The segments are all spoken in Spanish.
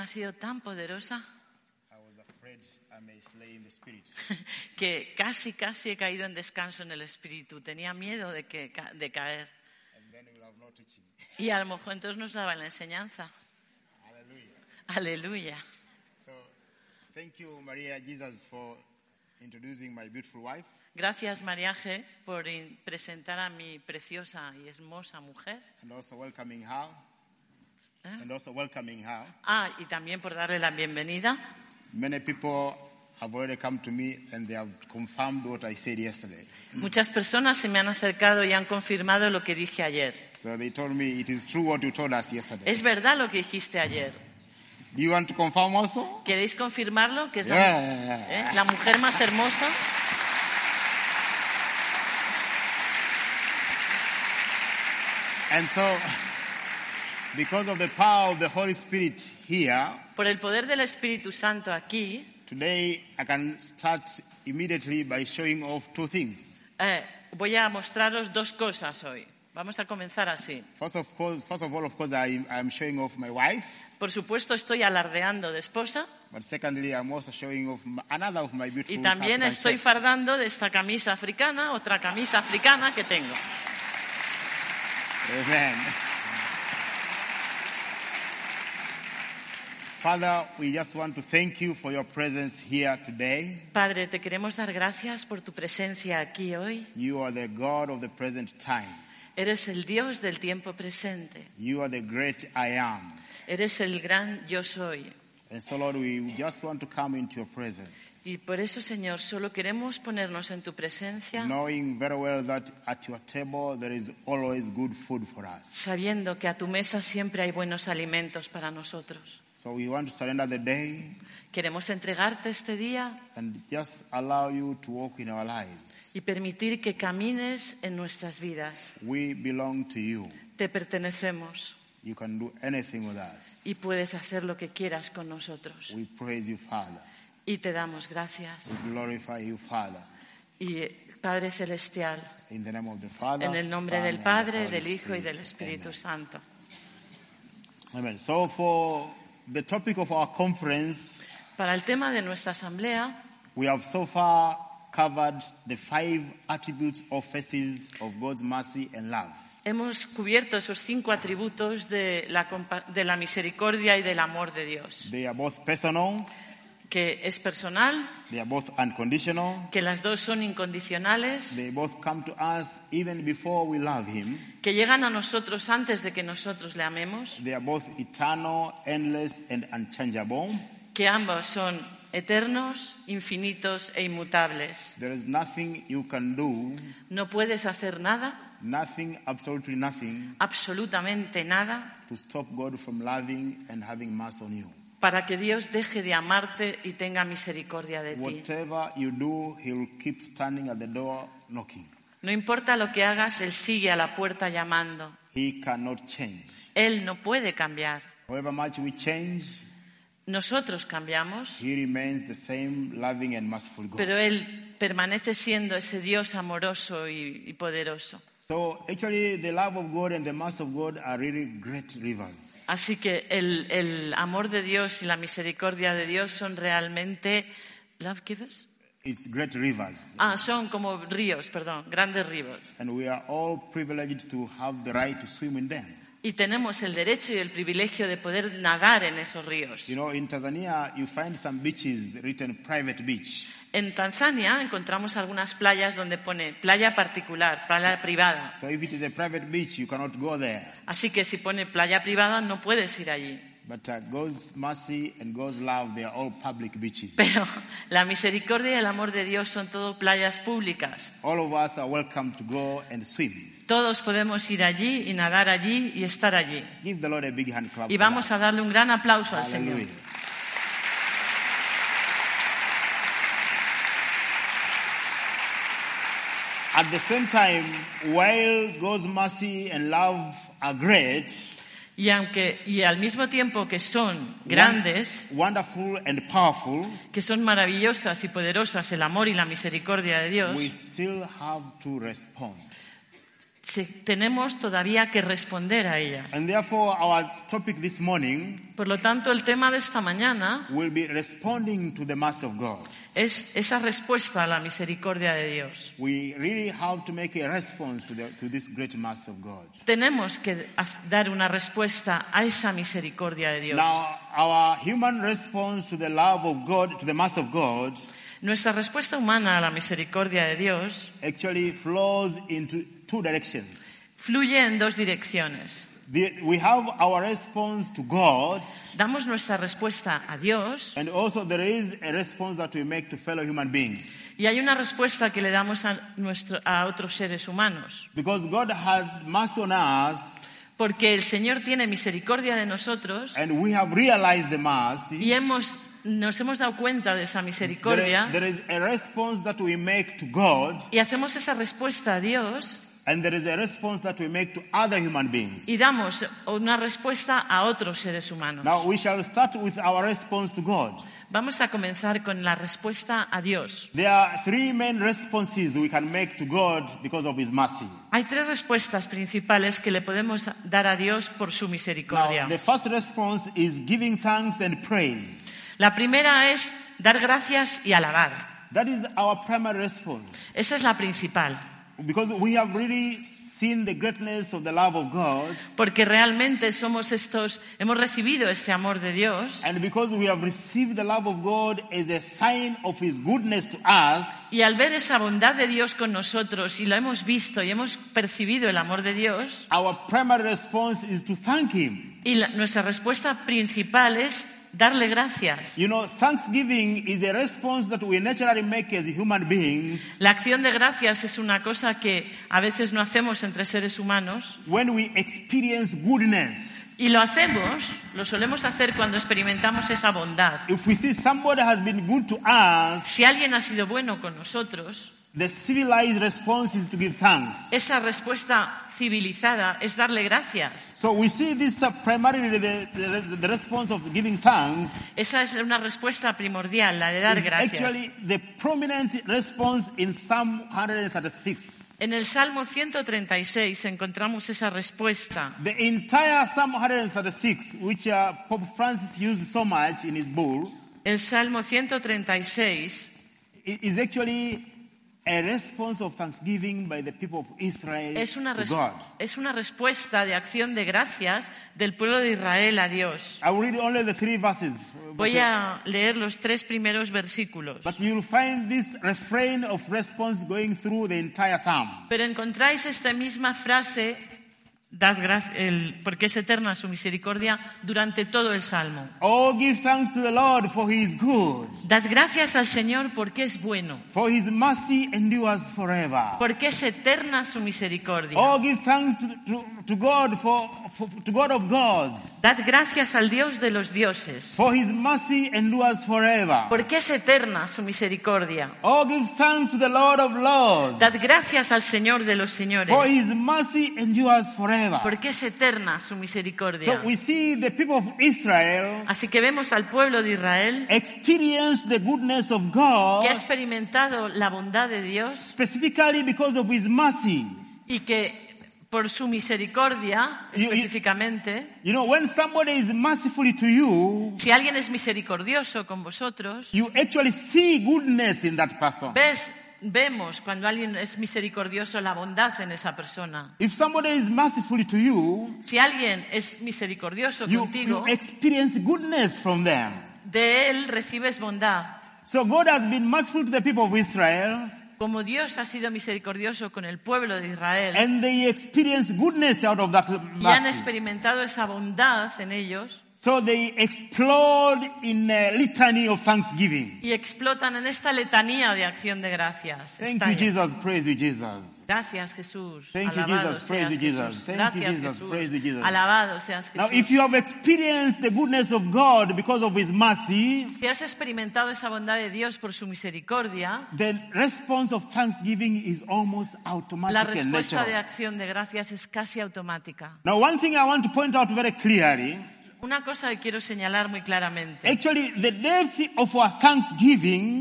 ha sido tan poderosa I was afraid I may slay in the spirit. que casi he caído en descanso en el espíritu. Tenía miedo de caer. And then we'll have no teaching. Y a lo mejor entonces nos daba la enseñanza. Hallelujah. Aleluya. So, thank you, Maria Jesus, for introducing my beautiful wife. Gracias, María G., por presentar a mi preciosa y hermosa mujer. And also welcoming her. Y también por darle la bienvenida. Many people have already come to me and they have confirmed what I said yesterday. Muchas personas se me han acercado y han confirmado lo que dije ayer. So they told me it is true what you told us yesterday. Es verdad lo que dijiste ayer. Do you want to confirm also? ¿Queréis confirmarlo? Que es Yeah. la mujer más hermosa. And so, because of the power of the Holy Spirit here, Por el poder del Espíritu Santo aquí, today I can start immediately by showing off two things. voy a mostraros dos cosas hoy. Vamos a comenzar así. First of all, of course, I'm showing off my wife. Por supuesto, estoy alardeando de esposa. But secondly, I'm also showing off another of my beautiful Y también African estoy shirts. fardando de esta camisa africana, otra camisa africana que tengo. Amen. Father, we just want to thank you for your presence here today. Padre, te queremos dar gracias por tu presencia aquí hoy. You are the God of the present time. Eres el Dios del tiempo presente. You are the great I am. Eres el gran yo soy. And so, Lord, we just want to come into your presence, Y por eso, Señor, solo queremos ponernos en tu presencia, knowing very well that at your table there is always good food for us. sabiendo que a tu mesa siempre hay buenos alimentos para nosotros. So we want to surrender the day Queremos entregarte este día and just allow you to walk in our lives. y permitir que camines en nuestras vidas. We belong to you. Te pertenecemos You can do anything with us. y puedes hacer lo que quieras con nosotros. We praise you, Father. Y te damos gracias. We glorify you, Father. Y Padre Celestial, In the name of the Father, en el nombre Son, del and Padre, the Holy del Hijo y Spirit. del Espíritu Amen. Santo. Amen. So for the topic of our conference, Para el tema de nuestra asamblea, we have so far covered the 5 attributes or faces of God's mercy and love. hemos cubierto esos 5 atributos de la misericordia y del amor de Dios, They are both personal, que es personal, they are both unconditional, que las dos son incondicionales, they both come to us even before we love Him. que llegan a nosotros antes de que nosotros le amemos, They are both eternal, endless, and unchangeable. que ambos son eternos, infinitos e inmutables. There is nothing you can do, No puedes hacer nada, nothing, absolutely nothing, absolutamente nada, to stop God from loving and having mercy on you. para que Dios deje de amarte y tenga misericordia de ti. Whatever you do, He will keep standing at the door knocking. No importa lo que hagas, Él sigue a la puerta llamando. He cannot change. Él no puede cambiar. However much we change, Nosotros cambiamos, He remains the same loving and merciful God. pero Él permanece siendo ese Dios amoroso y poderoso. So actually the love of God and the mercy of God are really great rivers. Así que el amor de Dios y la misericordia de Dios son realmente love givers. It's great rivers. Son como ríos, grandes ríos. And we are all privileged to have the right to swim in them. Y tenemos el derecho y el privilegio de poder nadar en esos ríos. You know, in Tanzania, you find some beaches written private beach. En Tanzania encontramos algunas playas donde pone playa particular, playa privada. So if it is a private beach, you cannot go there. Así que si pone playa privada no puedes ir allí. But God's mercy and God's love, they are all public beaches. Pero la misericordia y el amor de Dios son todo playas públicas. All of us are welcome to go and swim. Todos podemos ir allí y nadar allí y estar allí. Give the Lord a big hand clap. Y for vamos that. a darle un gran aplauso al Señor. Hallelujah. At the same time, while God's mercy and love are great, Y al mismo tiempo que son grandes, wonderful and powerful, que son maravillosas y poderosas el amor y la misericordia de Dios, we still have to respond. tenemos todavía que responder a ellas. And therefore, our topic this morning Por lo tanto, el tema de esta mañana will be responding to the mercy of God. es esa respuesta a la misericordia de Dios. We really have to make a response to this great mercy of God. Tenemos que dar una respuesta a esa misericordia de Dios. Now, our human response to the love of God, to the mercy of God, Nuestra respuesta humana a la misericordia de Dios actually flows into two directions. fluye en dos direcciones. We have our response to God, Damos nuestra respuesta a Dios and also there is a response that we make to fellow human beings. y hay una respuesta que le damos a otros seres humanos. Because God had mercy on us, Porque el Señor tiene misericordia de nosotros and we have realized the mercy, y nos hemos dado cuenta de esa misericordia there is a response that we make to God, y hacemos esa respuesta a Dios and there is a response that we make to other human beings. y damos una respuesta a otros seres humanos. Now we shall start with our response to God. Vamos a comenzar con la respuesta a Dios. There are three main responses we can make to God because of His mercy. Hay tres respuestas principales que le podemos dar a Dios por su misericordia. Now, the first response is giving thanks and praise. La primera es dar gracias y alabar. That is our primary response. Esa es la principal. Because we have really seen the greatness of the love of God, Porque realmente hemos recibido este amor de Dios and because we have received the love of God as a sign of His goodness to us, y al ver esa bondad de Dios con nosotros y lo hemos visto y hemos percibido el amor de Dios, our primary response is to thank Him. y nuestra respuesta principal es darle gracias. You know, thanksgiving is a response that we naturally make as human beings La acción de gracias es una cosa que a veces no hacemos entre seres humanos when we experience goodness. y lo solemos hacer cuando experimentamos esa bondad. If we see somebody has been good to us, Si alguien ha sido bueno con nosotros, the civilized response is to give thanks. esa respuesta civilizada es darle gracias. So we see this primarily the response of giving thanks Esa es una respuesta primordial, la de dar is gracias. actually the prominent response in Psalm 136. En el Salmo 136 encontramos esa respuesta. The entire Psalm 136, which Pope Francis used so much in his bull, El Salmo 136 is actually a response of thanksgiving by the people of Israel to God. es una respuesta de acción de gracias del pueblo de Israel a Dios. I will read only the 3 verses. Voy a leer los 3 primeros versículos. But you'll find this refrain of response going through the entire psalm. Pero encontráis esta misma frase, porque es eterna su misericordia, durante todo el Salmo. Oh, give thanks to the Lord, for He is good. Dad gracias al Señor porque es bueno, For His mercy endures forever. porque es eterna su misericordia. Oh, give thanks to God, to God of gods. Dad gracias al Dios de los dioses, For His mercy endures forever. porque es eterna su misericordia. Oh, give thanks to the Lord of lords. Dad gracias al Señor de los señores, For His mercy endures forever. porque es eterna su misericordia. So we see the people of Israel Así que vemos al pueblo de Israel experience the goodness of God, que ha experimentado la bondad de Dios specifically because of His mercy. y que por su misericordia, específicamente, You know, when somebody is merciful to you, si alguien es misericordioso con vosotros, you actually see goodness in that person. vemos cuando alguien es misericordioso la bondad en esa persona. If somebody is merciful to you, Si alguien es misericordioso you contigo, experience goodness from them. de él recibes bondad. So God has been merciful to the people of Israel, Como Dios ha sido misericordioso con el pueblo de Israel and they experience goodness out of that y han mercy. experimentado esa bondad en ellos, So they explode in a litany of thanksgiving. y explotan en esta letanía de acción de gracias. Thank Está you, ahí. Jesus. Praise you, Jesus. Gracias, Jesús. Thank you, Alabado Jesus. Praise seas, you, Jesus. Jesús. Thank you, Gracias, Jesus. Jesús. Praise you, Jesus. Alabado seas, Now, Jesús. if you have experienced the goodness of God because of His mercy, Si has experimentado esa bondad de Dios por su misericordia, then response of thanksgiving is almost la automatic and respuesta de natural. acción de gracias es casi automática. Now, one thing I want to point out very clearly, Una cosa que quiero señalar muy claramente. actually, the depth of our thanksgiving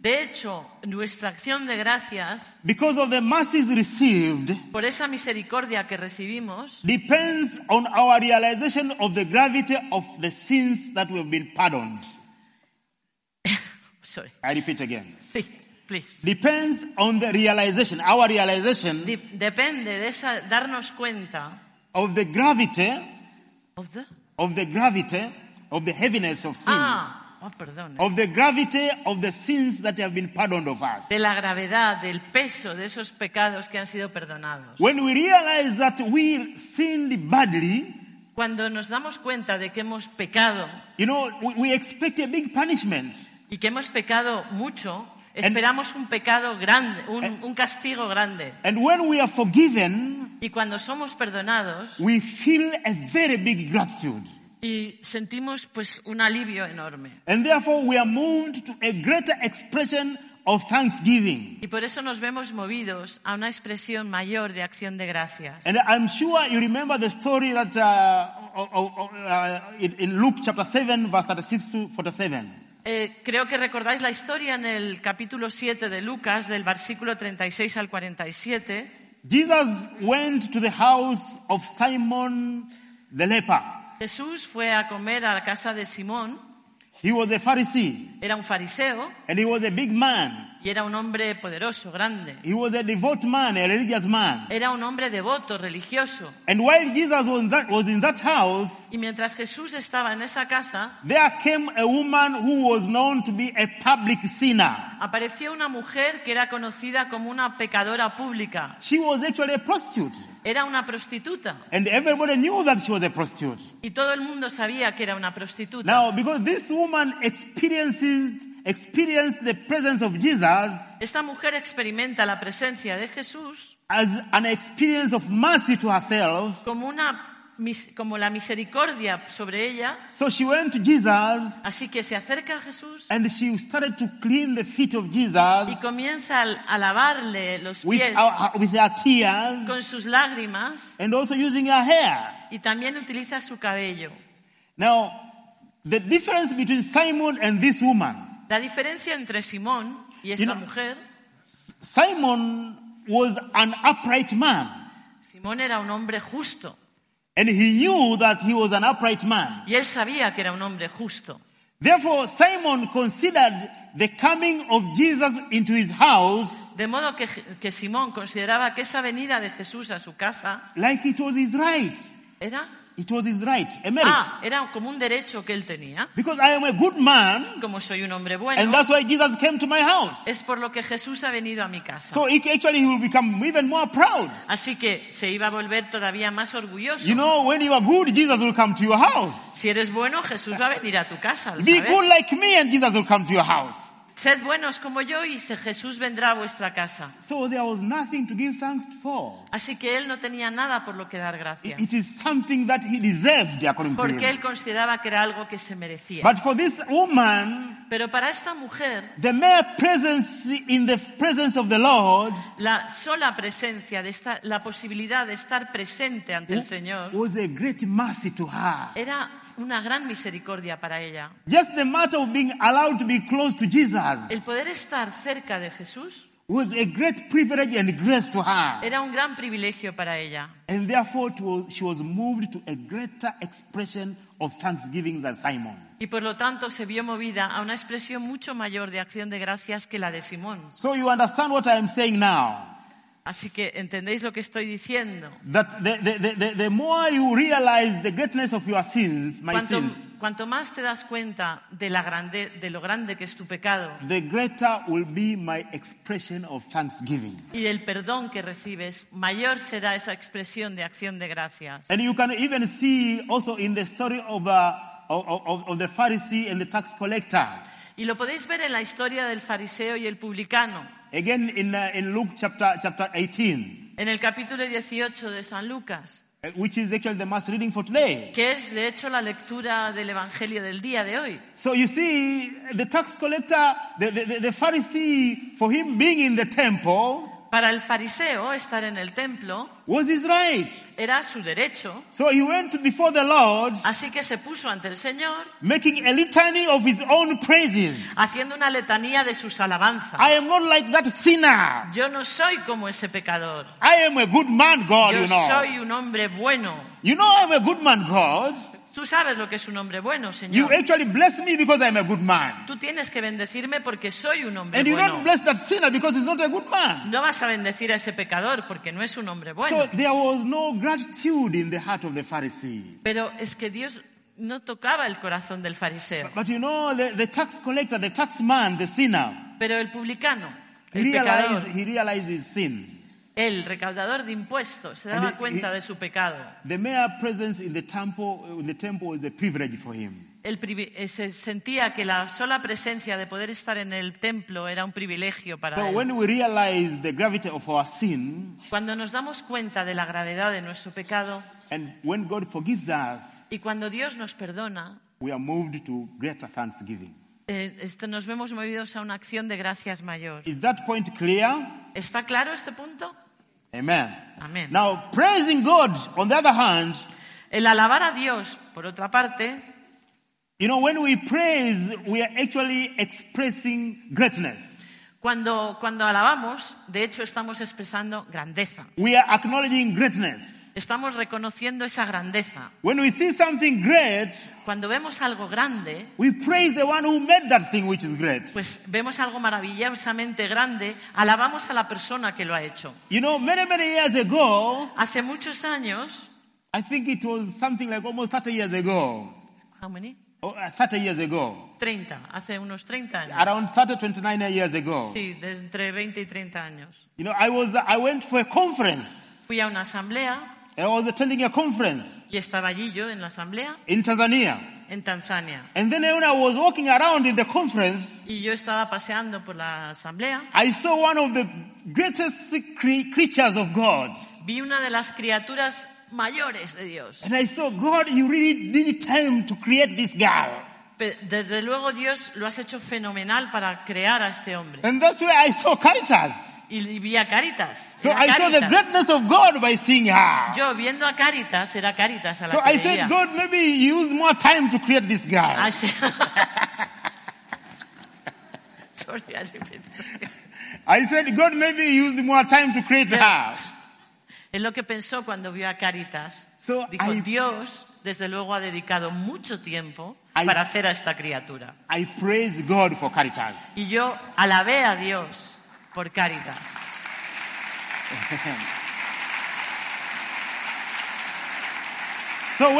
De hecho, nuestra acción de gracias, because of the mercies received, por esa misericordia que recibimos, depends on our realization of the gravity of the sins that we have been pardoned. sorry, I repeat again. sí, please. Depends on the realization, our realization Depende de esa, darnos cuenta of the gravity, of the, of the heaviness of sin, perdón, of the gravity of the sins that have been pardoned of us. de la gravedad, del peso de esos pecados que han sido perdonados. When we realize that we sinned badly, Cuando nos damos cuenta de que hemos pecado we expect a big punishment. y que hemos pecado mucho, esperamos un pecado grande, un castigo grande. And when we are forgiven, Y cuando somos perdonados, we feel a very big gratitude. y sentimos pues un alivio enorme. And therefore we are moved to a greater expression of thanksgiving. Y por eso nos vemos movidos a una expresión mayor de acción de gracias. And I'm sure you remember the story that in Luke chapter 7 verse 36 to 47. Creo que recordáis la historia en el capítulo 7 de Lucas, del versículo 36 al 47. Jesus went to the house of Simon the leper. Jesús fue a comer a la casa de Simón. He was a Pharisee Era un fariseo and he was a big man. y era un hombre poderoso, grande. He was a devout man, a religious man. Era un hombre devoto, religioso. And while Jesus was in that house, Y mientras Jesús estaba en esa casa, there came a woman who was known to be a public sinner. apareció una mujer que era conocida como una pecadora pública. She was actually a prostitute. Era una prostituta. And everybody knew that she was a prostitute. Y todo el mundo sabía que era una prostituta. Now, because this woman experienced the presence of Jesus Esta mujer experimenta la presencia de Jesús as an experience of mercy to herself. como la misericordia sobre ella. So she went to Jesus Así que se acerca a Jesús and she started to clean the feet of Jesus y comienza a lavarle los with pies her tears con sus lágrimas, and also using her hair. y también utiliza su cabello. Now, the difference between Simon and this woman. La diferencia entre Simón y esta mujer, Simon was an upright man. Simón era un hombre justo. And he knew that he was an upright man. Y él sabía que era un hombre justo. Therefore, Simon considered the coming of Jesus into his house De modo que Simón consideraba que esa venida de Jesús a su casa like it was his right. It was his right, a merit. Era como un derecho que él tenía. Because I am a good man, Como soy un hombre bueno, and that's why Jesus came to my house. es por lo que Jesús ha venido a mi casa. So actually he will become even more proud. Así que se iba a volver todavía más orgulloso. When you are good, Jesus will come to your house. Si eres bueno, Jesús va a venir a tu casa. ¿lo Be sabes? good like me and Jesus will come to your house. Sed buenos como yo y Jesús vendrá a vuestra casa. So there was nothing to give thanks for. Así que él no tenía nada por lo que dar gracias. It is something that he deserved, according to Porque him. él consideraba que era algo que se merecía. But for this woman, Pero para esta mujer, the mere presence in the presence of the Lord la sola presencia, la posibilidad de estar presente ante el Señor, was a great mercy to her. era una gran misericordia para ella. Just the matter of being allowed to be close to Jesus El poder estar cerca de Jesús was a great privilege and grace to her. era un gran privilegio para ella. And therefore she was moved to a greater expression of thanksgiving than Simon. Y por lo tanto se vio movida a una expresión mucho mayor de acción de gracias que la de Simón. So you understand what I am saying now? Así que entendéis lo que estoy diciendo. That the more you realize the greatness of your sins, my sins, Cuanto más te das cuenta de lo grande que es tu pecado the greater will be my expression of thanksgiving. y del perdón que recibes, mayor será esa expresión de acción de gracias. And you can even see also in the story of the Pharisee and the tax collector. Y lo podéis ver en la historia del fariseo y el publicano. Again in Luke chapter 18. En el capítulo 18 de San Lucas. Which is actually the mass reading for today. Que es de hecho la lectura del Evangelio del día de hoy. So you see, the tax collector, the Pharisee, for him being in the temple, Para el fariseo, estar en el templo was his right. era su derecho. So he went before the Lord, Así que se puso ante el Señor, making a litany of his own praises. haciendo una letanía de sus alabanzas. I am not like that sinner. Yo no soy como ese pecador. I am a good man, God, Yo you know. soy un hombre bueno. You know I'm a good man, God. Tú sabes lo que es un hombre bueno, You Señor. actually bless me because I'm a good man. Tú tienes que bendecirme porque soy un hombre And you bueno. don't bless that sinner because he's not a good man. No vas a bendecir a ese pecador porque no es un hombre bueno. So there was no gratitude in the heart of the Pharisee. Pero es que Dios no tocaba el corazón del fariseo. But you know, the tax collector, the tax man, the sinner, Pero el publicano, he el pecador, realized his sin. el recaudador de impuestos, se And daba cuenta de su pecado. The mere presence in the temple is a privilege for him. Se sentía que la sola presencia de poder estar en el templo era un privilegio para So él. when we realize the gravity of our sin, Cuando nos damos cuenta de la gravedad de nuestro pecado and when God forgives us, y cuando Dios nos perdona, we are moved to greater thanksgiving. nos vemos movidos a una acción de gracias mayor. Is that point clear? ¿Está claro este punto? Amen. Amén. Now, praising God, on the other hand, El alabar a Dios, por otra parte, you know, when we praise, we are actually expressing greatness. cuando alabamos, de hecho estamos expresando grandeza. We are acknowledging greatness. Estamos reconociendo esa grandeza. When we see something great, Cuando vemos algo grande, we praise the one who made that thing which is great. pues vemos algo maravillosamente grande, alabamos a la persona que lo ha hecho. You know, many years ago, Hace muchos años, I think it was something like almost 30 years ago. how many? 30 years ago. 30, hace unos 30 años. Around 29 years ago. Sí, de entre 20 y 30 años. You know, I went for a conference. Fui a una asamblea I was attending a conference y estaba allí yo en la asamblea in Tanzania. en Tanzania. And then when I was walking around in the conference, Y yo estaba paseando por la asamblea. I saw one of the greatest creatures of God. Vi una de las criaturas mayores de Dios. And I saw, God, you really needed time to create this girl. Desde luego, Dios, lo has hecho fenomenal para crear a este hombre. And that's where I saw Caritas. Y vi a Caritas. So Era I saw the Caritas. greatness of God by seeing her. Yo viendo a Caritas, era Caritas a la So que I veía. said, God, maybe you used more time to create this girl. Así- Sorry, I repeat. I said, God, maybe you used more time to create her. Es lo que pensó cuando vio a Caritas. So Dijo, I- Dios, desde luego, ha dedicado mucho tiempo I- para hacer a esta criatura. I praised God for Caritas. Y yo alabé a Dios por Caritas. So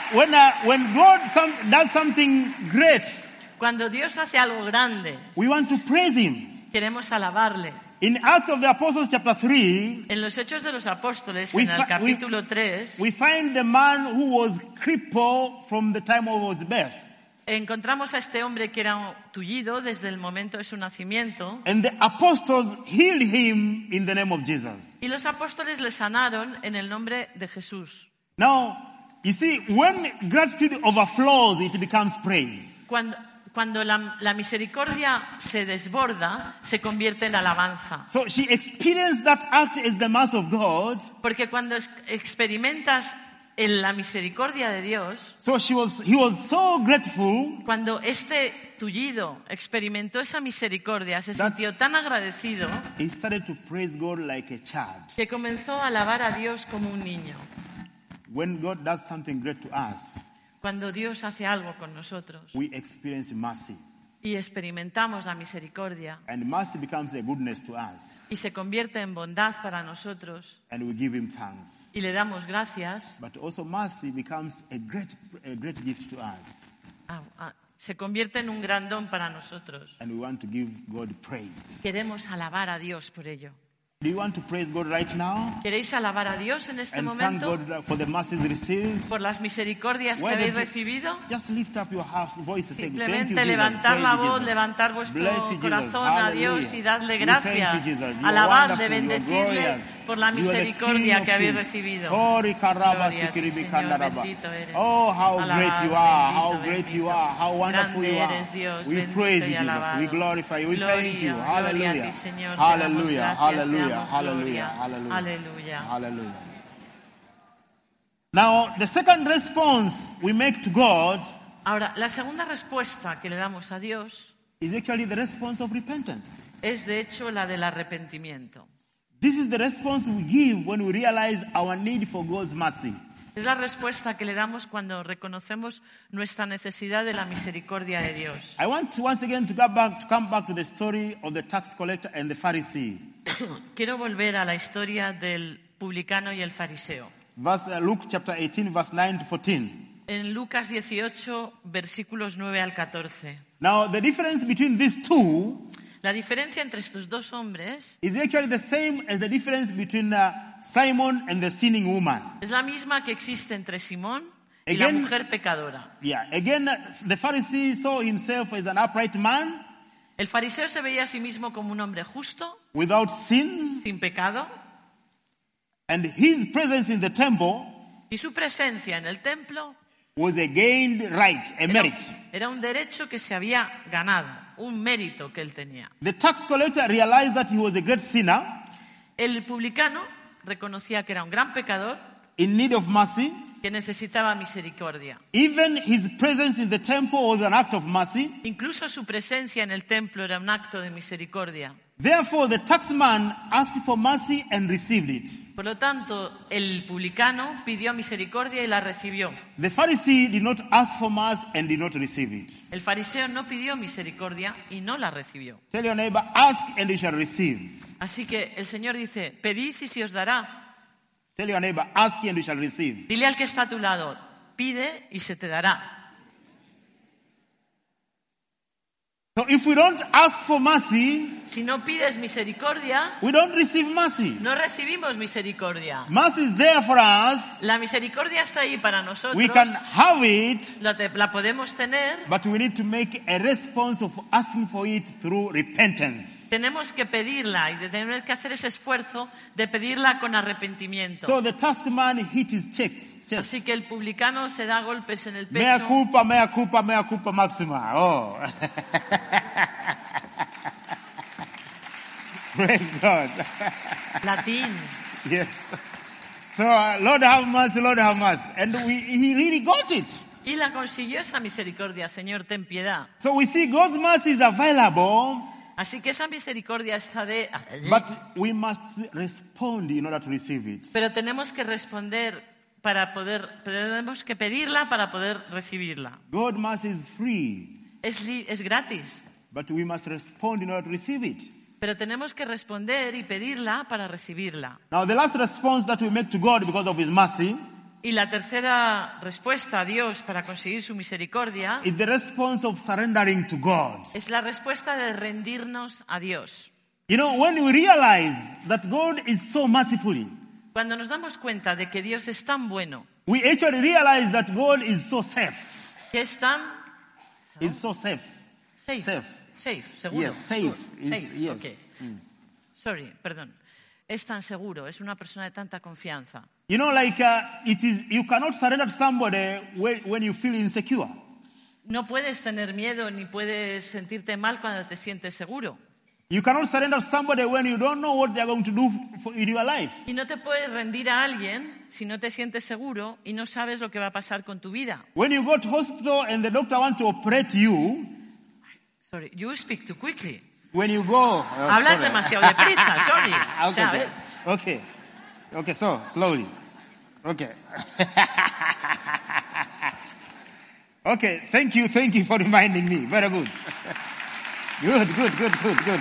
when God does something great, Cuando Dios hace algo grande, we want to praise Him. queremos alabarle. In Acts of the Apostles chapter 3, En los Hechos de los Apóstoles, We en el fi- capítulo 3, we find the man who was crippled from the time of his birth. encontramos a este hombre que era tullido desde el momento de su nacimiento. And the apostles healed him in the name of Jesus. Y los apóstoles le sanaron en el nombre de Jesús. Now, you see, when gratitude overflows, it becomes praise. Cuando la misericordia se desborda, se convierte en alabanza. So she experienced that act as the mercy of God. Porque cuando experimentas en la misericordia de Dios, So he was so grateful cuando este tullido experimentó esa misericordia, se That- sintió tan agradecido he started to praise God like a child. que comenzó a alabar a Dios como un niño. When God does something great to us, Cuando Dios hace algo con nosotros we experience mercy. y experimentamos la misericordia And mercy becomes a goodness to us. y se convierte en bondad para nosotros And we give him thanks. y le damos gracias, But also mercy becomes a great gift to us. se convierte en un gran don para nosotros. And we want to give God praise. Queremos alabar a Dios por ello. Do you want to praise God right now? ¿Queréis alabar a Dios en este And thank momento God for the mercies received? por las misericordias que Why habéis don't you recibido? Just lift up your voice and say, thank you, Simplemente Jesus. levantar Praise la you, voz, Jesus. levantar vuestro Bless you, Jesus. corazón a Dios Hallelujah. y darle We gracias. thank you, Jesus. You are Alabarle, wonderful, you are bendecirle glorious. por la You are the King misericordia of que habéis kings. recibido. Glory, karaba, Gloria a ti, sikiri, Señor, bikandaraba. bendito eres. Oh, how Alabado, great you are, bendito, how great you bendito. are, how wonderful Grande you are. eres, Dios, We bendito praise y you, Jesus. alabado. We glorify you. We Gloria, thank you. gloria a ti, Hallelujah. Señor. Te damos Hallelujah. gracias, te Hallelujah. Hallelujah, damos hallelujah, gloria. hallelujah. Aleluya. Hallelujah. Now, the second response we make to God Ahora, la segunda respuesta que le damos a Dios is actually the response of repentance. es de hecho la del arrepentimiento. This is the response we give when we realize our need for God's mercy. Es la respuesta que le damos cuando reconocemos nuestra necesidad de la misericordia de Dios. I want once again to come back to the story of the tax collector and the Pharisee. Quiero volver a la historia del publicano y el fariseo. Luke chapter 18, verse 9 to 14. En Lucas 18, versículos 9 al 14. Now, the difference between these two La diferencia entre estos dos hombres is actually the same as the difference between Simon and the sinning woman. es la misma que existe entre Simón y la Again- mujer pecadora. Yeah, again, the Pharisee saw himself as an upright man El fariseo se veía a sí mismo como un hombre justo, without sin, sin pecado, and his presence in the temple y su presencia en el templo was a gained right, a merit. era un derecho que se había ganado, un mérito que él tenía. The tax collector realized that he was a great sinner El publicano reconocía que era un gran pecador in need of mercy. que necesitaba misericordia. Even his presence in the temple was an act of mercy. Incluso su presencia en el templo era un acto de misericordia. Therefore, the taxman asked for mercy and received it. Por lo tanto, el publicano pidió misericordia y la recibió. The Pharisee did not ask for mercy and did not receive it. El fariseo no pidió misericordia y no la recibió. Tell your neighbor, ask and you shall receive. Así que el Señor dice, pedid y se os dará. Tell your neighbor, ask and you shall receive. Dile al que está a tu lado, pide y se te dará. So if we don't ask for mercy, Si no pides misericordia, we don't receive mercy. no recibimos misericordia. Mercy is there for us. La misericordia está ahí para nosotros. We can have it, La podemos tener. but we need to make a response of asking for it through repentance. Tenemos que pedirla y tener que hacer ese esfuerzo de pedirla con arrepentimiento. So the taskman hit his chest. Así que el publicano se da golpes en el Mea pecho. culpa, mea culpa, mea culpa maxima. Oh. Praise God. Latín. Yes. So, Lord have mercy, Lord have mercy. And he really got it. Y la consiguió esa misericordia, Señor, ten piedad. So we see God's mercy is available, Así que esa misericordia está but we must respond in order to receive it. pero tenemos que responder tenemos que pedirla para poder recibirla. God's mercy is free, Es gratis, but we must respond in order to receive it. pero tenemos que responder y pedirla para recibirla. Now, the last response that we make to God because of His mercy Y la tercera respuesta a Dios para conseguir su misericordia is the response of surrendering to God. es la respuesta de rendirnos a Dios. You know, when we realize that God is so merciful, Cuando nos damos cuenta de que Dios es tan bueno, we actually realize that God is so safe. que es tan Is so safe. safe, seguro. Yes, safe. Safe, Yes. okay. Sorry, perdón. Es tan seguro, es una persona de tanta confianza. You know, like you cannot surrender to somebody when you feel insecure. No puedes tener miedo ni puedes sentirte mal cuando te sientes seguro. You cannot surrender to somebody when you don't know what they are going to do in your life. Y no te puedes rendir a alguien si no te sientes seguro y no sabes lo que va a pasar con tu vida. When you go to hospital and the doctor wants to operate you, Sorry, you speak too quickly. when you go... Hablas demasiado deprisa, sorry. O sea, a ver. Okay, so, slowly. Okay. Okay, thank you for reminding me. Very good. Good.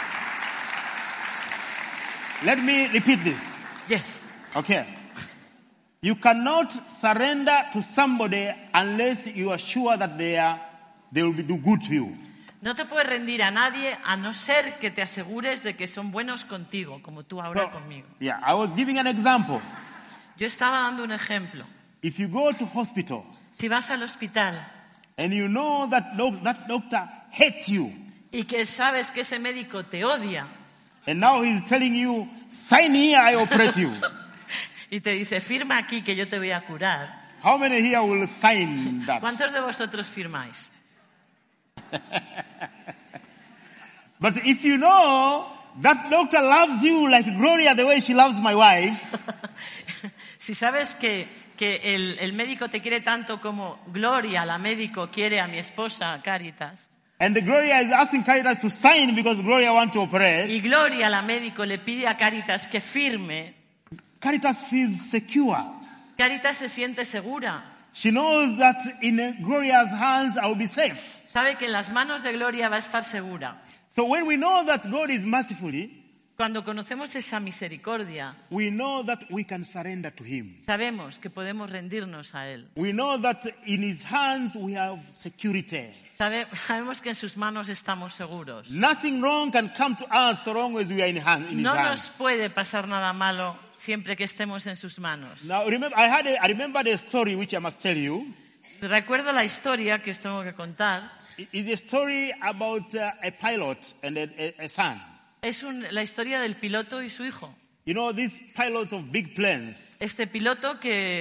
Let me repeat this. Yes. Okay. You cannot surrender to somebody unless you are sure that they will do good to you. No te puedes rendir a nadie a no ser que te asegures de que son buenos contigo, como tú ahora conmigo. Yeah, I was giving an example. Yo estaba dando un ejemplo. If you go to hospital Si vas al hospital and you know that doctor hates you, y que sabes que ese médico te odia and now he's telling you, sign here, I operate you. y te dice, firma aquí que yo te voy a curar, How many here will sign that? ¿cuántos de vosotros firmáis? But if you know that doctor loves you like Gloria the way she loves my wife, Si sabes que el médico te quiere tanto como Gloria, la médico, quiere a mi esposa, Caritas, and the Gloria is asking Caritas to sign because Gloria wants to y operate, Gloria, la médico, le pide a Caritas que firme, Caritas feels secure. Caritas se siente segura. She knows that in Gloria's hands I will be safe. Sabe que en las manos de Gloria va a estar segura. So when we know that God is mercifully, Cuando conocemos esa misericordia, we know that we can surrender to Him. sabemos que podemos rendirnos a Él. We know that in His hands we have security. Sabemos que en sus manos estamos seguros. Nothing wrong can come to us so long as we are in His No nos hands. puede pasar nada malo siempre que estemos en sus manos. Now I remember the story which I must tell you. Recuerdo la historia que os tengo que contar. It's a story about a pilot and a son. Es la historia del piloto y su hijo. You know, these pilots of big planes. Este piloto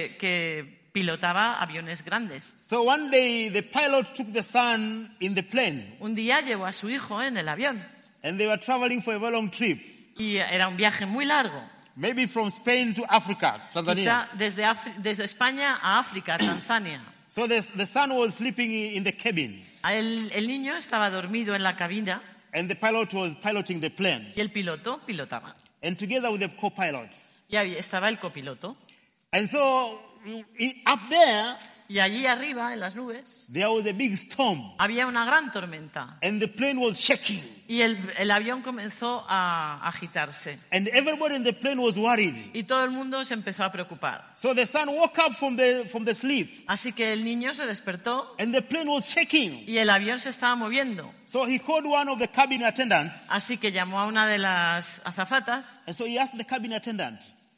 que pilotaba aviones grandes. So one day the pilot took the son in the plane Un día llevó a su hijo en el avión and they were traveling for a very long trip. y era un viaje muy largo. Maybe from Spain to Africa, Tanzania. Quizá desde España a África, Tanzania. So the son was sleeping in the cabin El niño estaba dormido en la cabina and the pilot was piloting the plane. y el piloto pilotaba. And together with the co-pilot. Y ahí estaba el copiloto. And so up there, Y allí arriba, en las nubes, there was a big storm había una gran tormenta. and the plane was shaking. Y el avión comenzó a agitarse. And everybody in the plane was worried. Y todo el mundo se empezó a preocupar. So the son woke up from the sleep Así que el niño se despertó and the plane was shaking. y el avión se estaba moviendo. So he called one of the cabin attendants. Así que llamó a una de las azafatas. And so he asked the cabin attendant.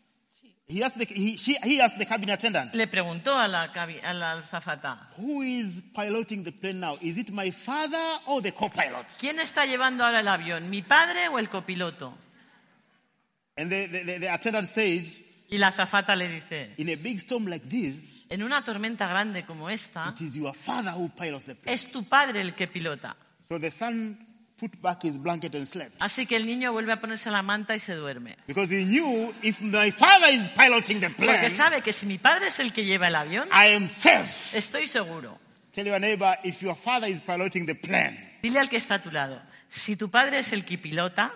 He asked the cabin attendant, Le preguntó a la azafata, who is piloting the plane now? Is it my father or the co-pilot? ¿quién está llevando ahora el avión, mi padre o el copiloto? And the attendant said, Y la azafata le dice, in a big storm like this, en una tormenta grande como esta, it is your father who pilots the plane. es tu padre el que pilota. So the son put back his blanket and slept. Así que el niño vuelve a ponerse la manta y se duerme. Because he knew if my father is piloting the Porque plane, sabe que si mi padre es el que lleva el avión, I am safe. estoy seguro. Tell your neighbor, if your father is piloting the plane, Dile al que está a tu lado, si tu padre es el que pilota,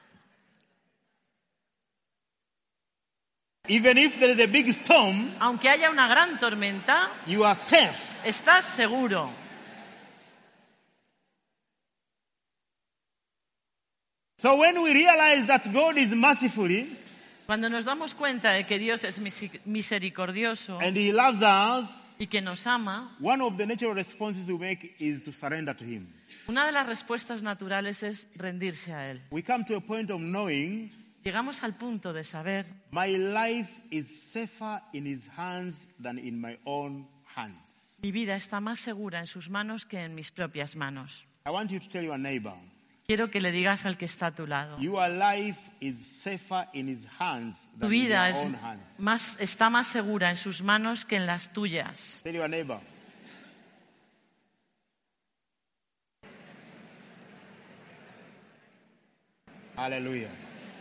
even if there is a big storm, aunque haya una gran tormenta, you are safe. estás seguro. So when we realize that God is mercifully Cuando nos damos cuenta de que Dios es misericordioso and He loves us, y que nos ama, one of the natural responses we make is to surrender to Him. una de las respuestas naturales es rendirse a Él. We come to a point of knowing Llegamos al punto de saber, my life is safer in His hands than in my own hands. mi vida está más segura en sus manos que en mis propias manos. I want you to tell your neighbor, Quiero que le digas al que está a tu lado, your life is safer in His hands tu than in vida your own hands. está más segura en sus manos que en las tuyas. Tell your neighbor. Hallelujah.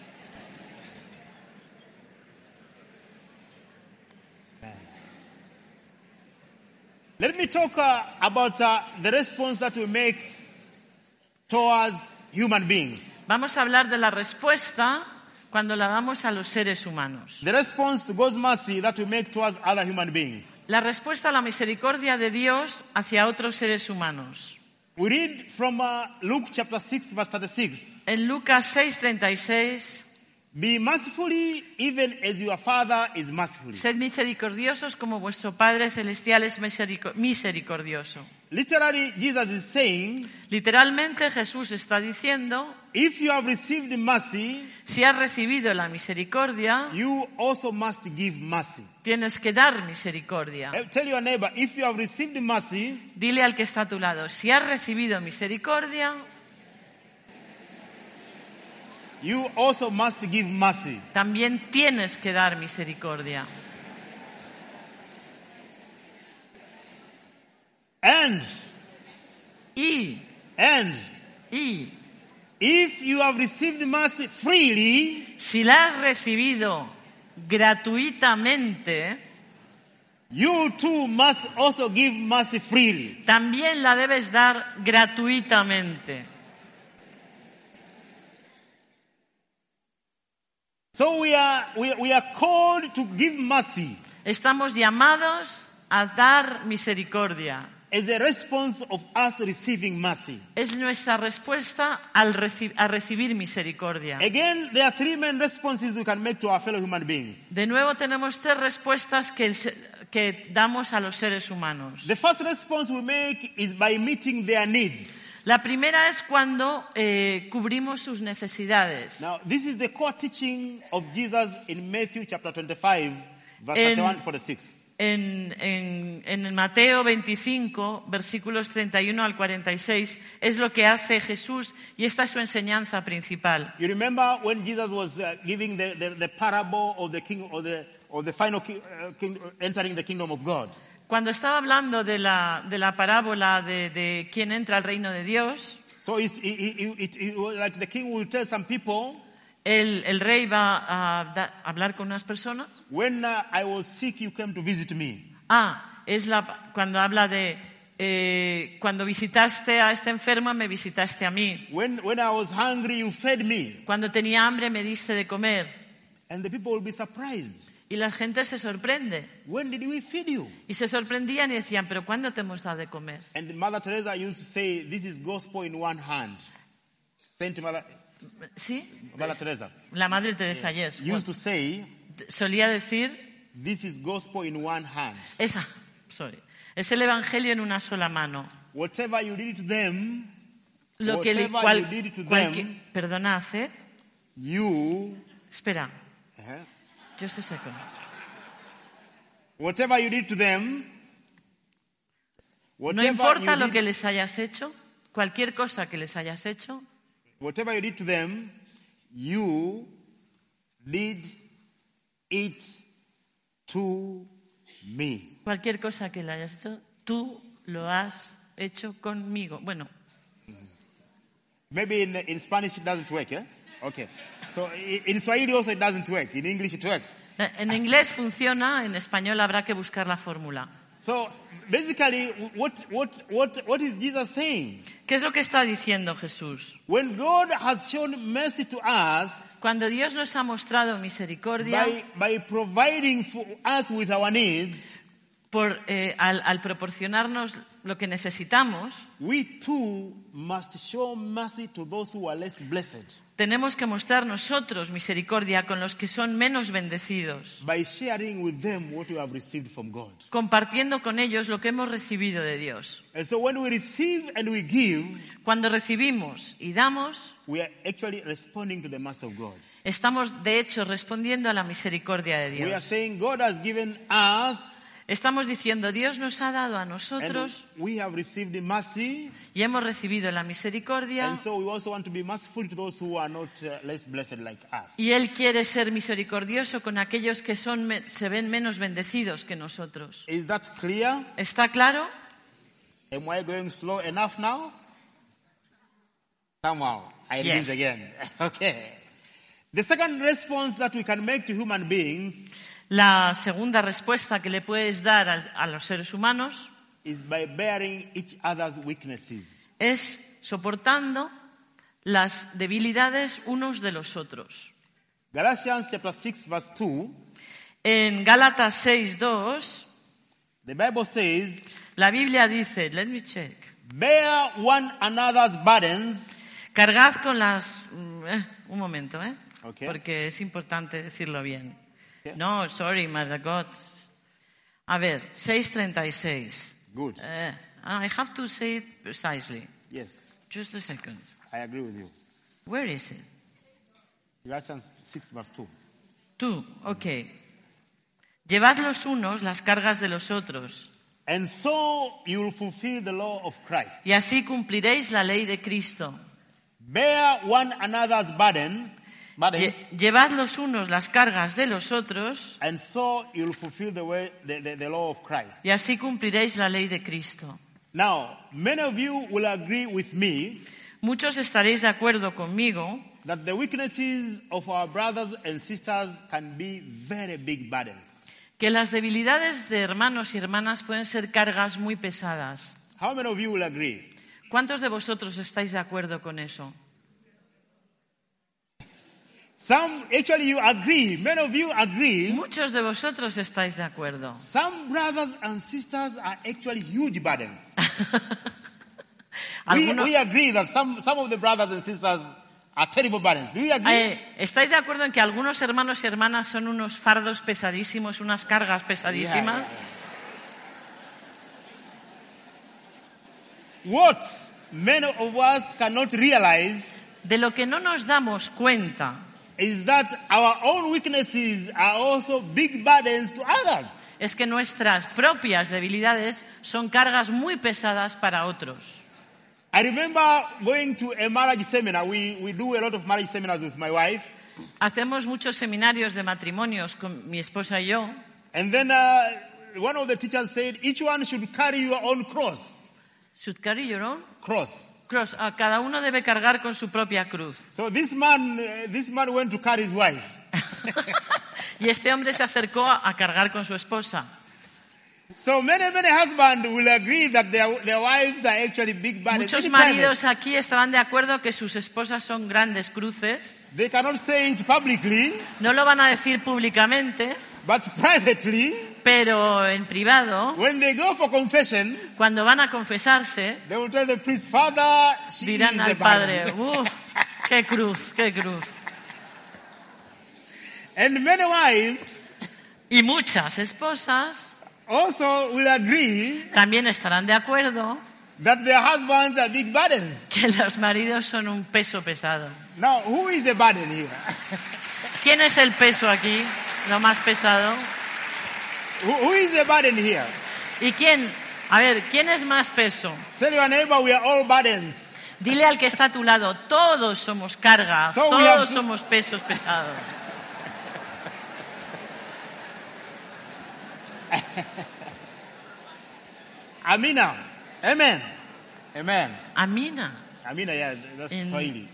Let me talk about the response that we make towards human beings. Vamos a hablar de la respuesta cuando la damos a los seres humanos. The response to God's mercy that we make towards other human beings. La respuesta a la misericordia de Dios hacia otros seres humanos. We read from Luke chapter 6 verse 36. En Lucas 6:36, Be mercifully even as your Father is merciful. sed misericordiosos como vuestro Padre Celestial es misericordioso. Literally, Jesus is saying, Literalmente Jesús está diciendo, if you have received mercy, si has recibido la misericordia, you also must give mercy. tienes que dar misericordia. Tell your neighbor, if you have received mercy, Dile al que está a tu lado, si has recibido misericordia, you also must give mercy. también tienes que dar misericordia. And Y If you have received mercy freely, si la has recibido gratuitamente, you too must also give mercy freely. también la debes dar gratuitamente. So we are called to give mercy Estamos llamados a dar misericordia. as a response of us receiving mercy. Es nuestra respuesta a recibir misericordia. Again, there are three main responses we can make to our fellow human beings. De nuevo tenemos tres respuestas que damos a los seres humanos. The first response we make is by meeting their needs. La primera es cuando cubrimos sus necesidades. Now, this is the core teaching of Jesus in Matthew chapter 25, verse 31 to 46. En el Mateo 25, versículos 31 al 46, es lo que hace Jesús y esta es su enseñanza principal. You remember when Jesus was giving the parable of the king of the final king entering the kingdom of God. Cuando estaba hablando de la parábola de quién entra al reino de Dios, So like the king will tell some people, el rey va a hablar con unas personas. when I was sick, you came to visit me. Es cuando habla de cuando visitaste a este enfermo, me visitaste a mí. When I was hungry, you fed me. Cuando tenía hambre, me diste de comer. And the people will be surprised. Y la gente se sorprende. When did we feed you? Y se sorprendían y decían, ¿pero cuándo te hemos dado de comer? And Mother Teresa used to say, this is gospel in one hand. Saint Mother ¿Sí? Teresa La Madre Teresa, yes. used to say, Solía decir, this is gospel in one hand. es el Evangelio en una sola mano. Whatever you did to them, Lo que whatever you did to them, perdona, hace. you, Espera, just a second. whatever you did to them, No importa lo que les hayas hecho, cualquier cosa que les hayas hecho, whatever you did to them, you did it to me. cualquier cosa que le hayas hecho, tú lo has hecho conmigo. Bueno, Maybe in Spanish it doesn't work, eh? Okay. So in Swahili also it doesn't work. In English it works. en inglés funciona, en español habrá que buscar la fórmula. So basically, what is Jesus saying? ¿Qué es lo que está diciendo Jesús? When God has shown mercy to us Cuando Dios nos ha mostrado misericordia, by providing for us with our needs, al proporcionarnos lo que necesitamos, we too must show mercy to those who are less blessed tenemos que mostrar nosotros misericordia con los que son menos bendecidos, by sharing with them what we have received from God. compartiendo con ellos lo que hemos recibido de Dios. And so when we receive and we give, Cuando recibimos y damos, we are actually responding to the mercy of God. estamos de hecho respondiendo a la misericordia de We are Dios. saying God has given us Estamos diciendo, Dios nos ha dado a and nosotros we have received the mercy, y hemos recibido la misericordia, and so we also want to be merciful to those who are not less blessed like us. y Él quiere ser misericordioso con aquellos que se ven menos bendecidos que nosotros. Is that clear? ¿Está claro? Am I going slow enough now? Somehow. I Yes. lose again. Okay. The second response that we can make to human beings La segunda respuesta que le puedes dar a los seres humanos is by bearing each other's weaknesses. es soportando las debilidades unos de los otros. Galatians chapter 6 verse 2, En Gálatas 6:2, the Bible says, la Biblia dice, let me check, bear one another's burdens. cargad con las... un momento, Okay. porque es importante decirlo bien. Yeah. No, sorry, my God. A ver, 6:36. Good. I have to say it precisely. Yes, Just a second. I agree with you. Where is it? Galatians 6 verse 2. Tú, ok. Llevad los unos las cargas de los otros, And so you will fulfill the law of Christ. y así cumpliréis la ley de Cristo. Bear one another's burdens, Llevad los unos las cargas de los otros, and so you'll fulfill the law of Christ. y así cumpliréis la ley de Cristo. Now, many of you will agree with me Muchos estaréis de acuerdo conmigo that the weaknesses of our brothers and sisters can be very big burdens. que las debilidades de hermanos y hermanas pueden ser cargas muy pesadas. How many of you will agree? ¿Cuántos de vosotros estáis de acuerdo con eso? Some, actually you agree, many of you agree. Muchos de vosotros estáis de acuerdo. Some brothers and sisters are actually huge burdens. Algunos- We agree that some of the brothers and sisters are terrible burdens. Do you agree? ¿Estáis de acuerdo en que algunos hermanos y hermanas son unos fardos pesadísimos, unas cargas pesadísimas? What many of us cannot realize De lo que no nos damos cuenta is that our own weaknesses are also big burdens to others. es que nuestras propias debilidades son cargas muy pesadas para otros. I remember going to a marriage seminar. We do a lot of marriage seminars with my wife. Hacemos muchos seminarios de matrimonios con mi esposa y yo. And then one of the teachers said, each one should carry your own cross. Should carry your own Cross. cross. Cada uno debe cargar con su propia cruz. So this man went to carry his wife. Y este hombre se acercó a cargar con su esposa. So many husbands will agree that their wives are actually big burdens. Muchos In private. maridos aquí estarán de acuerdo que sus esposas son grandes cruces. They cannot say it publicly, No lo van a decir públicamente, but privately, pero en privado, when they go for confession, cuando van a confesarse, they will tell the priest, Father, she dirán is al a padre, burden. qué cruz, qué cruz. And many wives Y muchas esposas also will agree también estarán de acuerdo that their husbands are big burdens. que los maridos son un peso pesado. Now, who is the burden here? ¿Quién es el peso aquí? Lo más pesado. Who is the burden here? ¿Y quién? A ver, ¿quién es más peso? Tell your neighbor we are all burdens. Dile al que está a tu lado, todos somos cargas, So we todos have- somos pesos pesados. Amina. Amen. Amen. Amina. Amina, yeah, that's In- Swahili.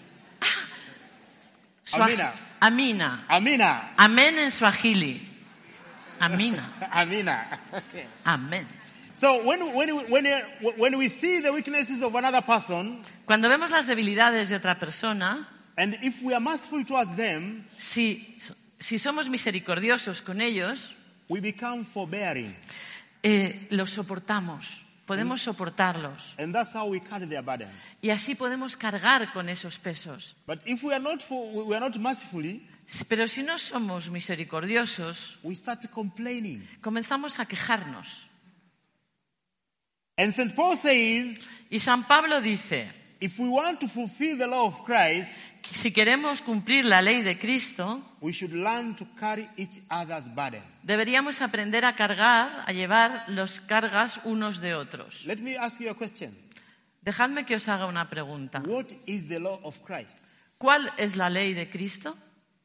Swa- Amina. Amina. Amina. Amén en Swahili. Amina. Amina. Amén. So when we see the weaknesses of another person, Cuando vemos las debilidades de otra persona, and if we are merciful towards them, si somos misericordiosos con ellos, we become forbearing. los soportamos. Podemos soportarlos. And that's how we carry their burdens. Y así podemos cargar con esos pesos. But if we are not mercifully, Pero si no somos misericordiosos, we start complaining. comenzamos a quejarnos. And St. Paul says, Y San Pablo dice, if we want to fulfill the law of Christ, que si queremos cumplir la ley de Cristo, we should learn to carry each other's burden. deberíamos aprender a cargar, a llevar las cargas unos de otros. Let me ask you a question. Dejadme que os haga una pregunta. What is the law of Christ? ¿Cuál es la ley de Cristo?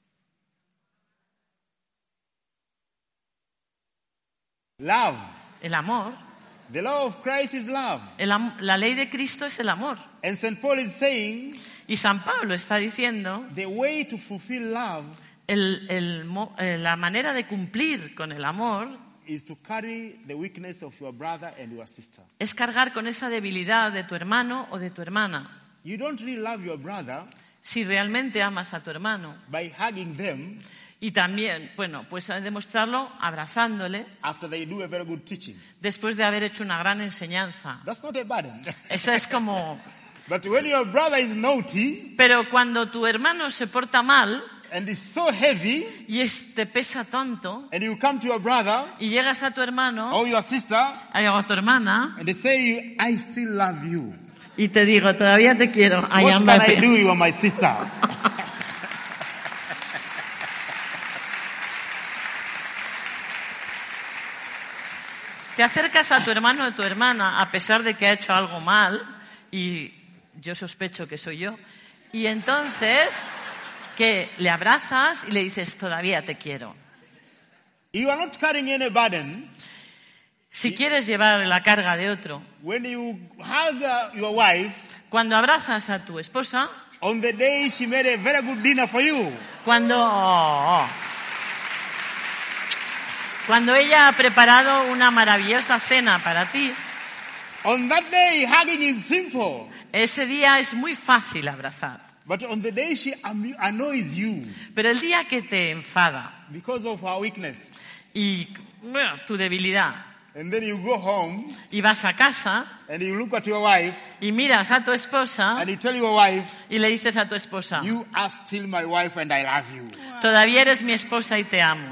Love. El amor. The law of Christ is love. La ley de Cristo es el amor. And St. Paul is saying Y San Pablo está diciendo, the way to fulfill love la manera de cumplir con el amor is to carry the weakness of your brother and your sister. es cargar con esa debilidad de tu hermano o de tu hermana. You don't really love your brother Si realmente amas a tu hermano. by hugging them Y también, bueno, pues demostrarlo abrazándole after they do a very good teaching. después de haber hecho una gran enseñanza. That's not a burden. Esa es como... But when your brother is naughty Pero cuando tu hermano se porta mal and is so heavy, y te pesa tanto and you come to your brother y llegas a tu hermano or your sister o a tu hermana and they say, I still love you. y te digo, todavía te quiero. I What am can I happy. do? You are my sister. Te acercas a tu hermano o tu hermana a pesar de que ha hecho algo mal y yo sospecho que soy yo. Y entonces que le abrazas y le dices, todavía te quiero. You are not carrying any burden. Si quieres llevar la carga de otro, When you hug your wife, Cuando abrazas a tu esposa, on the day she made a very good dinner for you, cuando ella ha preparado una maravillosa cena para ti, on that day hugging is simple. ese día es muy fácil abrazar. But on the day she annoys you Pero el día que te enfada because of her weakness, y bueno, tu debilidad, and then you go home y vas a casa and you look at your wife y miras a tu esposa and you tell your wife, y le dices a tu esposa, you are still my wife and I love you. todavía eres mi esposa y te amo.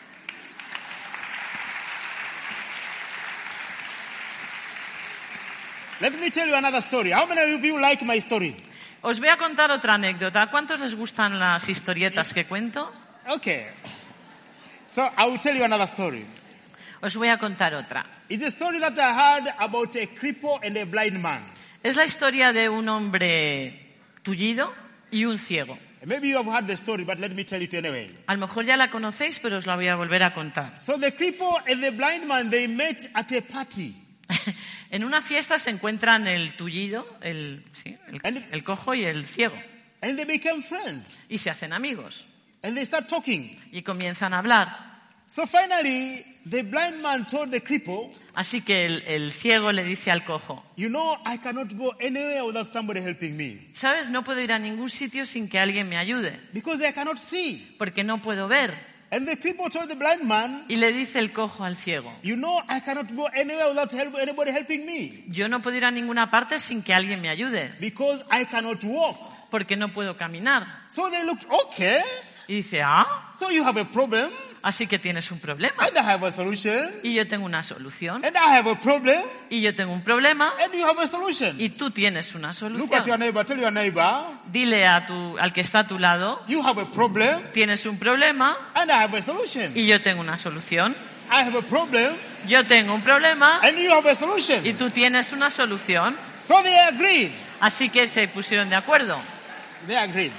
Let me tell you another story. How many of you like my stories? Os voy a contar otra anécdota. ¿A cuántos les gustan las historietas que cuento? Okay. So I will tell you another story. Os voy a contar otra. It's a story that I heard about a cripple and a blind man. Es la historia de un hombre tullido y un ciego. Maybe you have heard the story, but let me tell it anyway. A lo mejor ya la conocéis, pero os la voy a volver a contar. So the cripple and the blind man, they met at a party. En una fiesta se encuentran el tullido, el cojo y el ciego. And they became friends. Y se hacen amigos. And they start talking. Y comienzan a hablar. So finally, the blind man told the cripple, Así que el ciego le dice al cojo, you know, I cannot go anywhere without somebody helping me. ¿sabes? No puedo ir a ningún sitio sin que alguien me ayude. Because I cannot see. Porque no puedo ver. And the cripple told the blind man, Y le dice el cojo al ciego, you know, I cannot go anywhere without anybody helping me. yo no puedo ir a ninguna parte sin que alguien me ayude. Because I cannot walk. Porque no puedo caminar. So they looked, okay, Y dice, ah, so you have a problem, así que tienes un problema. and I have a solution, Y yo tengo una solución. and I have a problem, Y yo tengo un problema. and you have a solution. Y tú tienes una Look at your solución. neighbor, tell your neighbor, Dile al que está a tu lado, you have a problem, tienes un problema and I have a solution. y yo tengo una solución. I have a problem, Yo tengo un problema and you have a solution. y tú tienes una solución. So they agreed. Así que se pusieron de acuerdo. They agreed.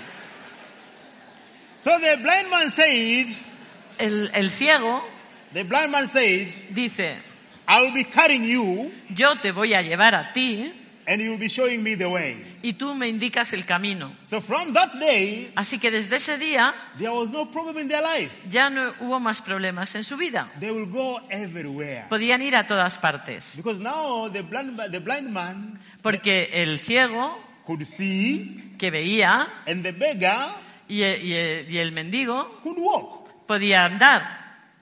So the blind man said, El ciego the blind man said, dice, I will be carrying you, yo te voy a llevar a ti and you will be showing me the way. y tú me indicas el camino. So from that day, Así que desde ese día there was no problem in their life. ya no hubo más problemas en su vida. They will go everywhere. Podían ir a todas partes. Because now the blind man Porque el ciego could see, que veía and the beggar y el mendigo could walk. podía andar.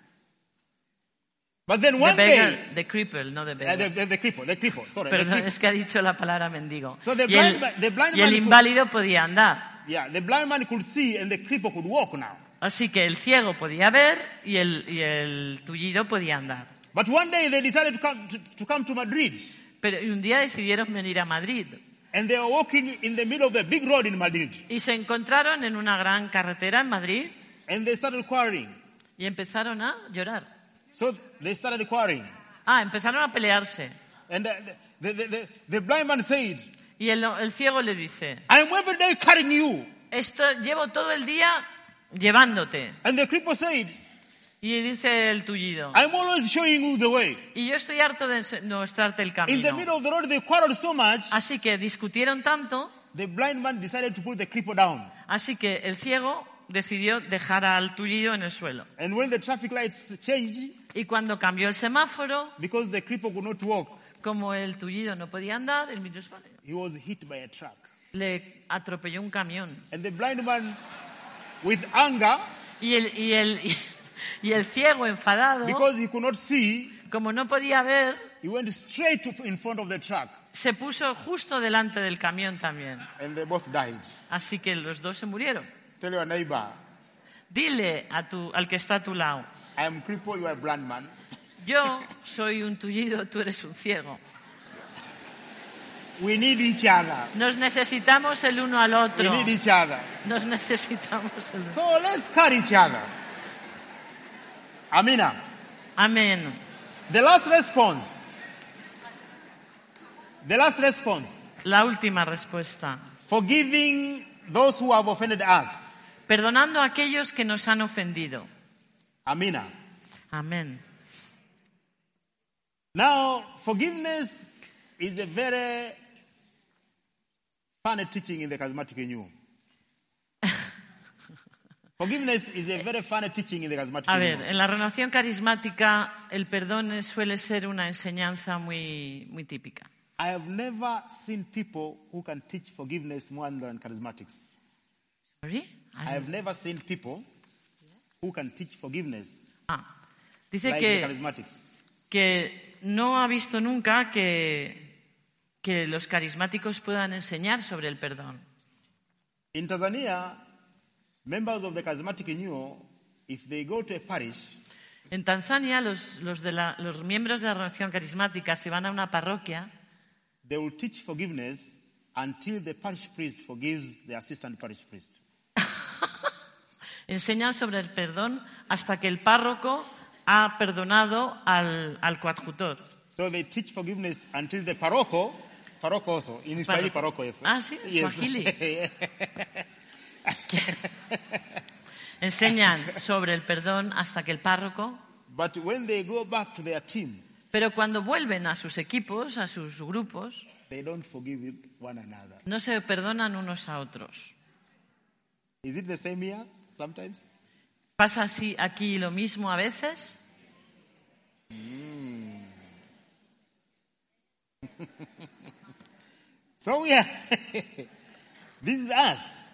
But then The one beggar, day, the cripple, no the beggar. the cripple, sorry. Perdón, the cripple. es que ha dicho la palabra mendigo. So the Y el, blind y el man inválido podía andar. Yeah, the blind man could see and the cripple could walk now. Así que el ciego podía ver y el tullido podía andar. But one day they decided to come to Madrid. Pero un día decidieron venir a Madrid And they were walking in the middle of the big road in Madrid. y se encontraron en una gran carretera en Madrid And they started quarreling. y empezaron a llorar. So they started quarreling. Empezaron a pelearse. And the blind man said, Y el ciego le dice, I'm every day carrying you. llevo todo el día llevándote. And the cripple said, Y dice el tullido, I'm always showing you the way. y yo estoy harto de mostrarte el In the camino. middle of the road, they quarreled so much, Así que discutieron tanto, the blind man decided to put the cripple down. así que el ciego decidió dejar al tullido en el suelo. And when the traffic lights changed, Y cuando cambió el semáforo, because the cripple could not walk, como el tullido no podía andar, el minusvale, he was hit by a truck. le atropelló un camión. And the blind man, with anger, Y el ciego enfadado, because he could not see, como no podía ver, he went straight in front of the truck. se puso justo delante del camión también. And they both died. Así que los dos se murieron. Tell your neighbor, Dile al que está a tu lado, I am cripple, you are a blind man. yo soy un tullido, tú eres un ciego. We need each other. Nos necesitamos el uno al We otro. need each other. Nos necesitamos el uno. So let's carry each other. Amina. Amén. The last response. The last response. La última respuesta. Forgiving those who have offended us. Perdonando a aquellos que nos han ofendido. Amina. Amén. Now, forgiveness is a very funny teaching in the charismatic renewal. Forgiveness is a very funny teaching in the charismatic A renewal. ver, en la renovación carismática el perdón suele ser una enseñanza muy, muy típica. I have never seen people who can teach forgiveness more than charismatics. ¿Sorry? I have never seen people who can teach forgiveness Dice like the charismatics. que no ha visto nunca que los carismáticos puedan enseñar sobre el perdón. In Tanzania, members of the charismatic renewal, if they go to a parish, En Tanzania, los miembros de la renovación carismática, si van a una parroquia, they will teach forgiveness until the parish priest forgives the assistant parish priest. enseñan sobre el perdón hasta que el párroco ha perdonado al coadjutor. So they teach forgiveness until the parroco also, in Swahili parroco, yes. Ah, sí, Yes. Swahili. Enseñan sobre el perdón hasta que el párroco... But when they go back to their team, Pero cuando vuelven a sus equipos, a sus grupos, they don't forgive one another. no se perdonan unos a otros. Is it the same here sometimes? ¿Pasa así aquí lo mismo a veces? So yeah, this is us.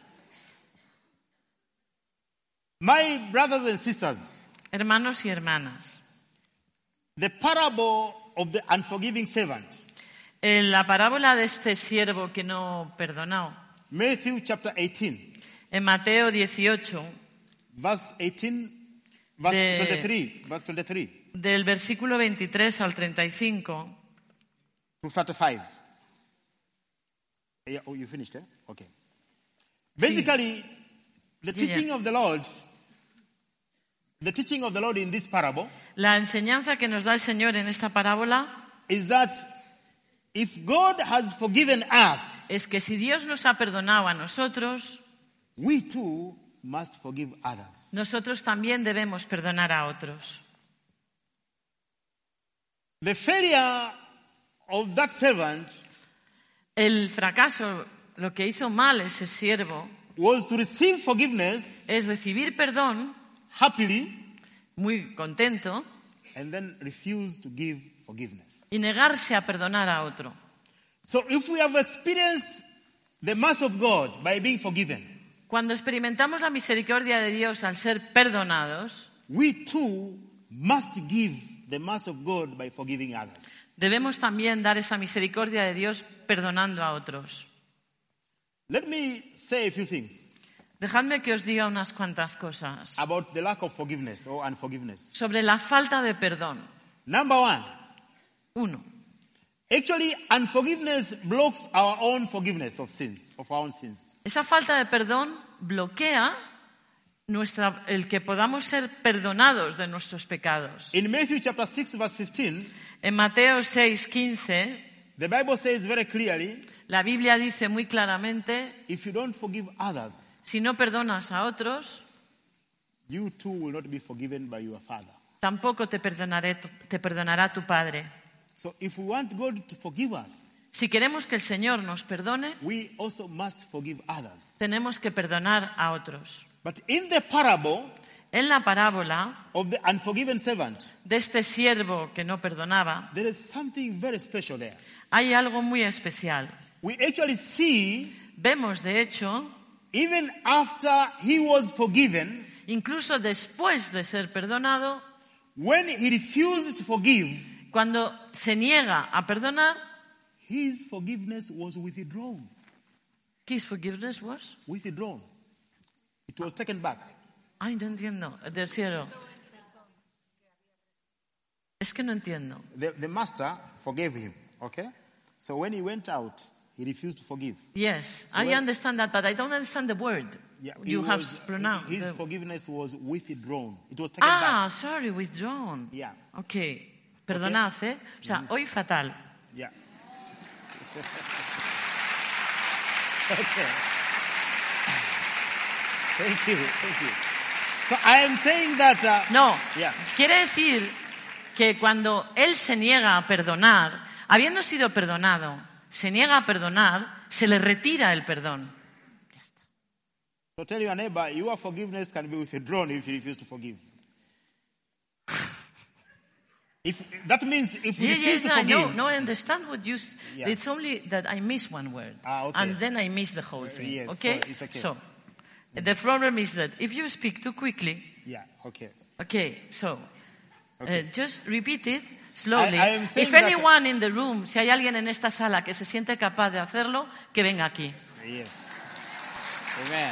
My brothers and sisters, Hermanos y hermanas, the parable of the unforgiving servant, en la parábola de este siervo que no perdonó, Matthew chapter 18, en Mateo 18, verse 18, verse 23, del versículo 23 al 35, to 35. Yeah, oh, you finished, eh? Okay. Basically, the teaching of the Lord in this parable la enseñanza que nos da el Señor en esta parábola is that if God has forgiven us, es que si Dios nos ha perdonado a nosotros, we too must forgive others. nosotros también debemos perdonar a otros. The failure of that servant El fracaso, lo que hizo mal ese siervo, was to receive forgiveness es recibir perdón happily muy contento and then refuse to give forgiveness. y negarse a perdonar a otro. So if we have experienced the mercy of God by being forgiven, Cuando experimentamos la misericordia de Dios al ser perdonados, we too must give the mercy of God by forgiving others. debemos también dar esa misericordia de Dios perdonando a otros. Let me say a few things Dejadme que os diga unas cuantas cosas about the lack of forgiveness or unforgiveness. sobre la falta de perdón. Number one, 1. actually unforgiveness blocks our own forgiveness of sins, of our own sins. Esa falta de perdón bloquea el que podamos ser perdonados de nuestros pecados. In Matthew chapter 6 verse 15, En Mateo 6:15, the Bible says very clearly, la Biblia dice muy claramente, if you don't forgive others, si no perdonas a otros, you too will not be forgiven by your Father. tampoco te perdonará tu Padre. So if we want God to forgive us, Si queremos que el Señor nos perdone, we also must forgive others. tenemos que perdonar a otros. But in the parable En la parábola of the unforgiven servant, de este siervo que no perdonaba, there is something very special there. hay algo muy especial. We actually see, Vemos, de hecho, even after he was forgiven, incluso después de ser perdonado, when he refused to forgive, cuando se niega a perdonar, his forgiveness was withdrawn. his forgiveness was... Withdrawn. It was taken back. Ay, no entiendo. Del cielo. Es que no entiendo. The master forgave him, okay? So when he went out, he refused to forgive. Yes, So I when- understand that, but I don't understand the word Yeah, you he have was- pronounced. His forgiveness was withdrawn. It was taken back. Sorry, withdrawn. Yeah. Ok, perdonad, ¿eh? O sea, hoy fatal. Yeah. Okay. Thank you. So I am saying that. No, Yeah. quiere decir que cuando él se niega a perdonar, habiendo sido perdonado, se niega a perdonar, se le retira el perdón. Ya está. So tell your neighbor, your forgiveness can be withdrawn if you refuse to forgive. That means if you refuse to forgive... No, I understand what you... Yeah. It's only that I miss one word. Okay. And then I miss the whole thing. Yes, Okay? so it's okay. So, the problem is that if you speak too quickly... Yeah, okay. Okay, so, Okay. just repeat it slowly. I am saying If that- anyone in the room, si hay alguien en esta sala que se siente capaz de hacerlo, que venga aquí. Yes. Amen.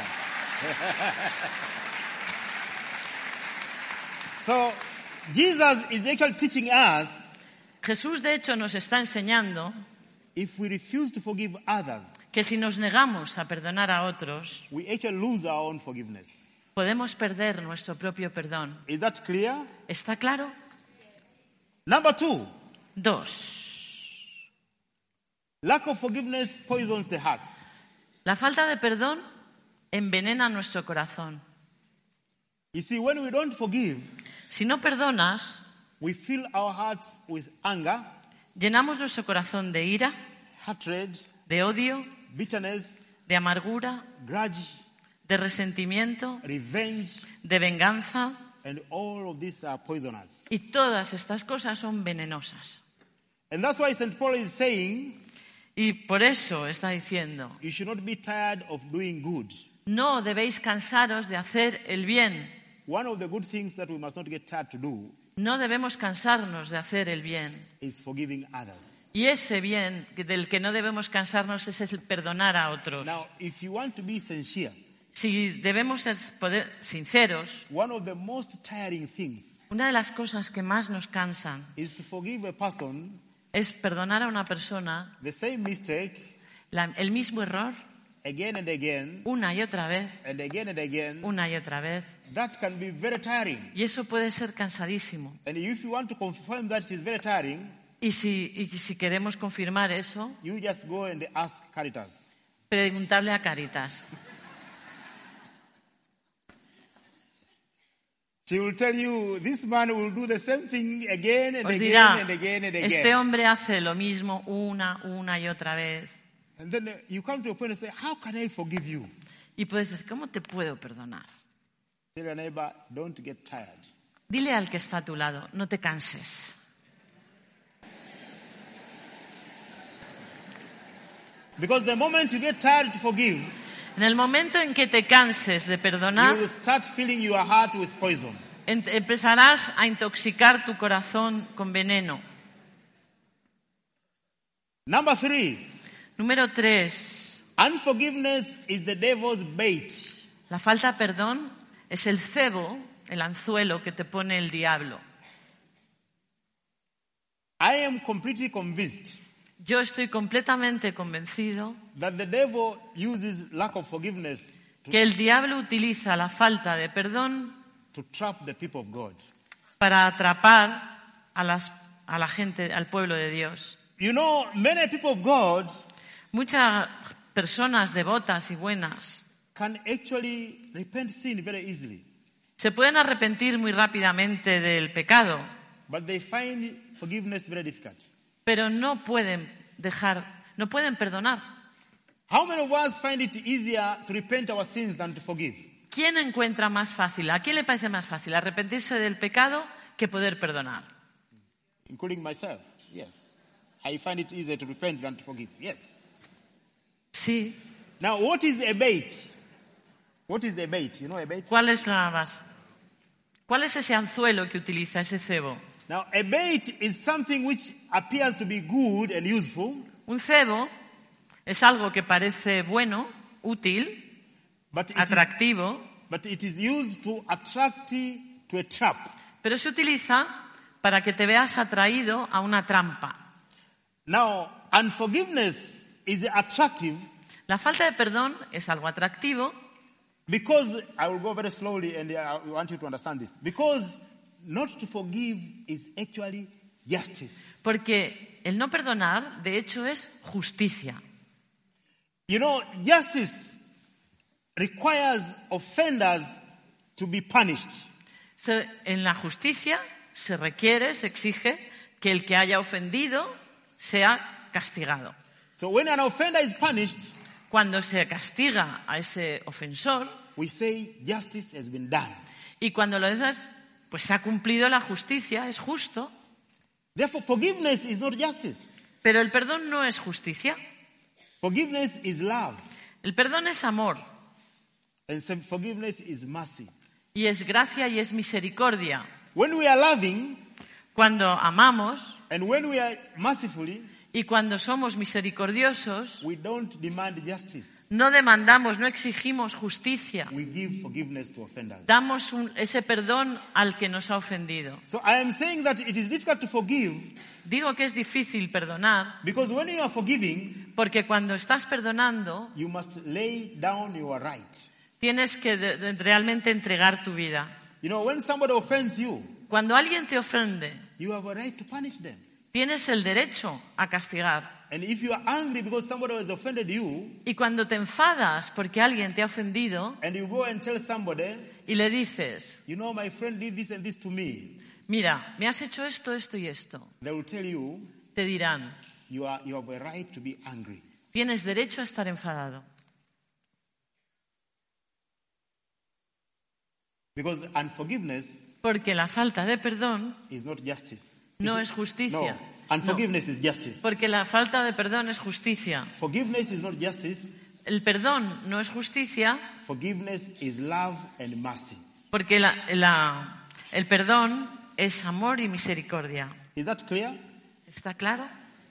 So, Jesus is actually teaching us, Jesús, de hecho, nos está enseñando if we refuse to forgive others, que si nos negamos a perdonar a otros, we actually lose our own forgiveness. podemos perder nuestro propio perdón. Is that clear? ¿Está claro? Number 2, 2. lack of forgiveness poisons the hearts. La falta de perdón envenena nuestro corazón. You see, when we don't forgive, Si no perdonas, we fill our hearts with anger, llenamos nuestro corazón de ira, hatred, de odio, bitterness, de amargura, grudge, de resentimiento, revenge, de venganza, and all of these are poisonous. y todas estas cosas son venenosas. And that's why St. Paul is saying, Y por eso está diciendo, you should not be tired of doing good. no debéis cansaros de hacer el bien. One of the good things that we must not get tired to do No debemos cansarnos de hacer el bien. is forgiving others. Y ese bien del que no debemos cansarnos es el perdonar a otros. Now, if you want to be sincere, Si debemos ser sinceros, one of the most tiring things una de las cosas que más nos cansan is to forgive a person es perdonar a una persona the same mistake el mismo error again and again una y otra vez, and again and again. una y otra vez. That can be very tiring. Y eso puede ser cansadísimo. And if you want to confirm that it is very tiring, Y si queremos confirmar eso, you just go and ask Caritas. preguntarle a Caritas. She will tell you, this man will do the same thing again and Os again dirá, and again and again. este hombre hace lo mismo una y otra vez. And then you come to a point and say, how can I forgive you? Y puedes decir, ¿cómo te puedo perdonar? Tell your neighbor, don't get tired. Dile al que está a tu lado, no te canses. Because the moment you get tired to forgive, En el momento en que te canses de you perdonar, will start filling your heart with poison. empezarás a intoxicar tu corazón con veneno. Number 3, Número 3. unforgiveness is the devil's bait. La falta de perdón es el cebo, el anzuelo que te pone el diablo. I am completely convinced Yo estoy completamente convencido that the devil uses lack of forgiveness que el diablo utiliza la falta de perdón to trap the people of God. para atrapar a la gente, al pueblo de Dios. You know, many people of God Muchas personas devotas y buenas can actually repent sin very easily, se pueden arrepentir muy rápidamente del pecado, but they find forgiveness very difficult. pero no pueden perdonar. How many of us find it easier to repent our sins than to forgive? ¿Quién encuentra más fácil? ¿A quién le parece más fácil arrepentirse del pecado que poder perdonar? Including myself, yes. I find it easier to repent than to forgive, yes. Sí. Now, what is a bait? What is a bait? You know a bait? ¿Cuál es la base? ¿Cuál es ese anzuelo que utiliza ese cebo? Now, a bait is something which appears to be good and useful, Un cebo es algo que parece bueno, útil, but atractivo, it is used to attract to a trap. pero se utiliza para que te veas atraído a una trampa. Now, unforgiveness is attractive La falta de perdón es algo atractivo because, I will go very slowly and I want you to understand this, because not to forgive is actually justice. porque el no perdonar, de hecho, es justicia. You know, justice requires offenders to be punished. En la justicia se exige que el que haya ofendido sea castigado. So when an offender is punished, Cuando se castiga a ese ofensor we say justice has been done. y cuando lo dices, pues se ha cumplido la justicia, es justo. Therefore, forgiveness is not justice. Pero el perdón no es justicia. Forgiveness is love. El perdón es amor And forgiveness is mercy. y es gracia y es misericordia. When we are loving Cuando amamos and when we are merciful, y cuando somos misericordiosos, we don't demand justice. no demandamos, no exigimos justicia. We give forgiveness to offenders. Damos ese perdón al que nos ha ofendido. So I am saying that it is difficult to forgive Digo que es difícil perdonar because when you are forgiving, porque cuando estás perdonando you must lay down your right. tienes que realmente entregar tu vida. You know, when somebody offends you, Cuando alguien te ofende, you have a right to punish them. tienes el derecho a castigar. And if you are angry because somebody has offended you, Y cuando te enfadas porque alguien te ha ofendido and you go and tell somebody, y le dices, you know, my friend did this and this to me, mira, me has hecho esto, esto y esto, they will tell you, te dirán, you have a right to be angry. tienes derecho a estar enfadado. Because unforgiveness Porque la falta de perdón is not justice. no It's- es justicia. No, unforgiveness is justice. Porque la falta de perdón es justicia. Forgiveness is not justice. El perdón no es justicia Forgiveness is love and mercy. porque el perdón es amor y misericordia. Is that clear? ¿Está claro?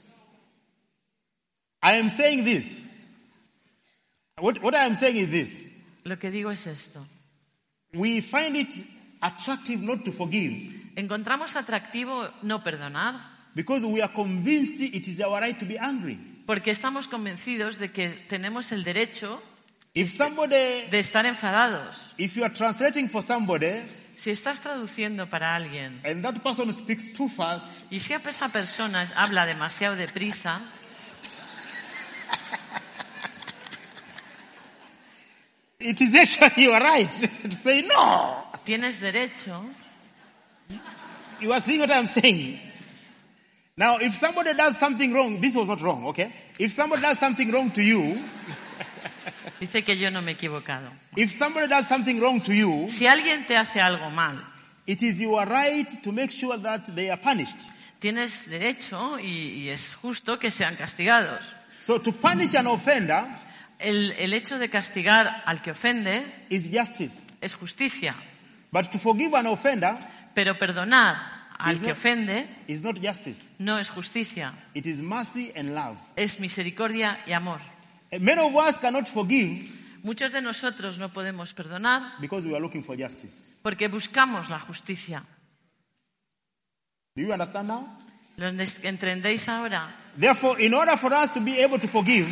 I am saying this. What I am saying is this. Lo que digo es esto. We find it attractive not to forgive Encontramos atractivo no perdonar because we are convinced it is our right to be angry. porque estamos convencidos de que tenemos el derecho If somebody, de estar enfadados. if you are translating for somebody Si estás traduciendo para alguien and that person speaks too fast, y si esa persona habla demasiado deprisa, it is actually your right to say no. tienes derecho. You are seeing what I'm saying? Now, if somebody does something wrong, this was not wrong, okay? If somebody does something wrong to you, Dice que yo no me he equivocado. if somebody does something wrong to you, Si alguien te hace algo mal, it is your right to make sure that they are punished. tienes derecho y es justo que sean castigados. So to punish an offender El hecho de castigar al que ofende is justice. es justicia, But to forgive an offender pero perdonar al Is que not- ofende is not justice. no es justicia, It is mercy and love. es misericordia y amor. And many of us cannot forgive Muchos de nosotros no podemos perdonar because we are looking for justice. porque buscamos la justicia. Do you understand now? ¿Lo entendéis ahora? Therefore, in order for us to be able to forgive,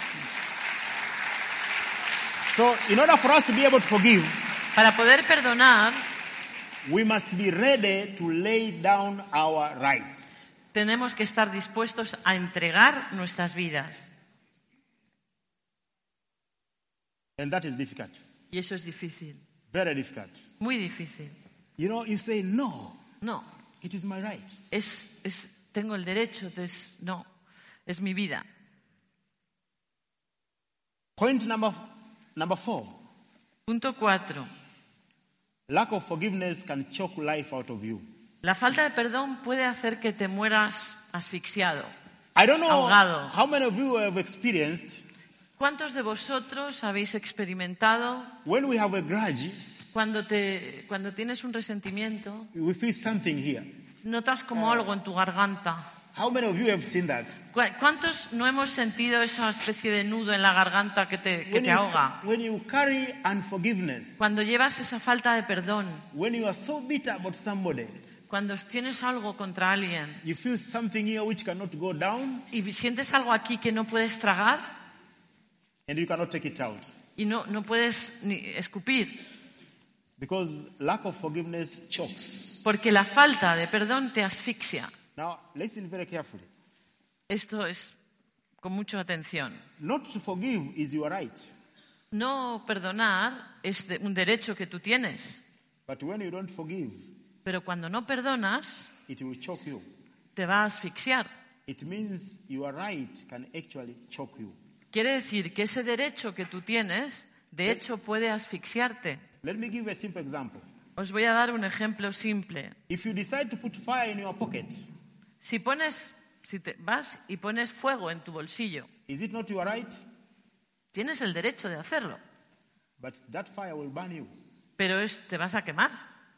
Para poder perdonar, we must be ready to lay down our rights. tenemos que estar dispuestos a entregar nuestras vidas. And that is difficult. Y eso es difícil, Very difficult. muy difícil. You know, you say, no, No, it is my right. tengo el derecho, no, es mi vida. Point number 4. Punto 4. Lack of forgiveness can choke life out of you. La falta de perdón puede hacer que te mueras asfixiado. I don't know Ahogado. how many of you have experienced ¿Cuántos de vosotros habéis experimentado when we have a grudge, cuando tienes un resentimiento, we feel something here. notas como algo en tu garganta? How many of you have seen that? ¿Cuántos no hemos sentido esa especie de nudo en la garganta que te ahoga? When you carry unforgiveness, Cuando llevas esa falta de perdón, when you are so bitter about somebody, cuando tienes algo contra alguien you feel something here which cannot go down y sientes algo aquí que no puedes tragar and you cannot take it out. y no puedes ni escupir, Because lack of forgiveness chokes. porque la falta de perdón te asfixia. Now, listen very carefully. Esto es con mucha atención. Not to forgive is your right. No perdonar es un derecho que tú tienes, But when you don't forgive, pero cuando no perdonas, it will choke you. te va a asfixiar. it means your right can actually choke you. quiere decir que ese derecho que tú tienes, de hecho, puede asfixiarte. Let me give you a simple example. Os voy a dar un ejemplo simple. If you decide to put fire in your pocket, Si te vas y pones fuego en tu bolsillo, is it not your right? tienes el derecho de hacerlo, But that fire will burn you. pero te vas a quemar.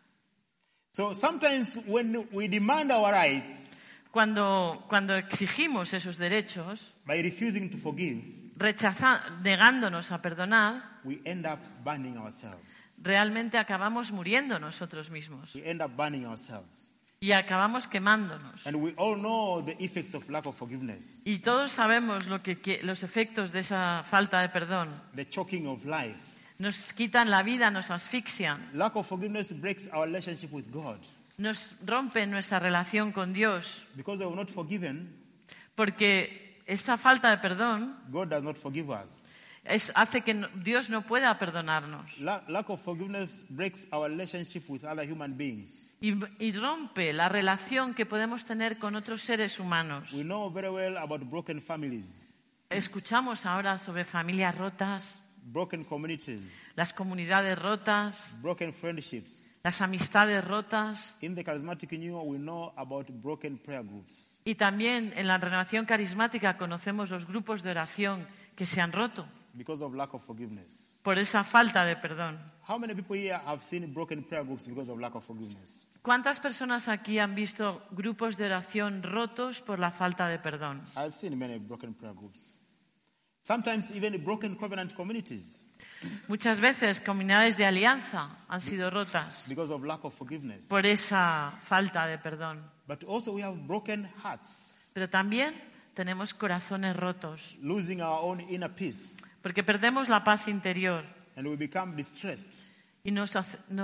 So sometimes when we demand our rights Cuando exigimos esos derechos, by refusing to forgive, negándonos a perdonar, we end up burning ourselves. realmente acabamos muriendo nosotros mismos We end up burning ourselves. y acabamos quemándonos. And we all know the effects of lack of forgiveness, Y todos sabemos los efectos de esa falta de perdón. the choking of life. Nos quitan la vida, nos asfixian, Lack of forgiveness breaks our relationship with God. nos rompen nuestra relación con Dios, Because we have not forgiven, porque esta falta de perdón God does not forgive us. hace que Dios no pueda perdonarnos Lack of forgiveness breaks our relationship with other human beings. y rompe la relación que podemos tener con otros seres humanos. We know very well about broken families, Escuchamos ahora sobre familias rotas, broken communities, las comunidades rotas, broken friendships. las amistades rotas, In the charismatic union, we know about broken prayer groups. y también en la renovación carismática conocemos los grupos de oración que se han roto Because of lack of forgiveness. por esa falta de perdón. How many people here have seen broken prayer groups because of lack of forgiveness? ¿Cuántas personas aquí han visto grupos de oración rotos por la falta de perdón? I've seen many broken prayer groups. Sometimes even broken covenant communities Muchas veces comunidades de alianza han sido rotas because of lack of forgiveness. por esa falta de perdón. But also we have broken hearts, Pero también tenemos corazones rotos losing our own inner peace, porque perdemos la paz interior and we become distressed. y nos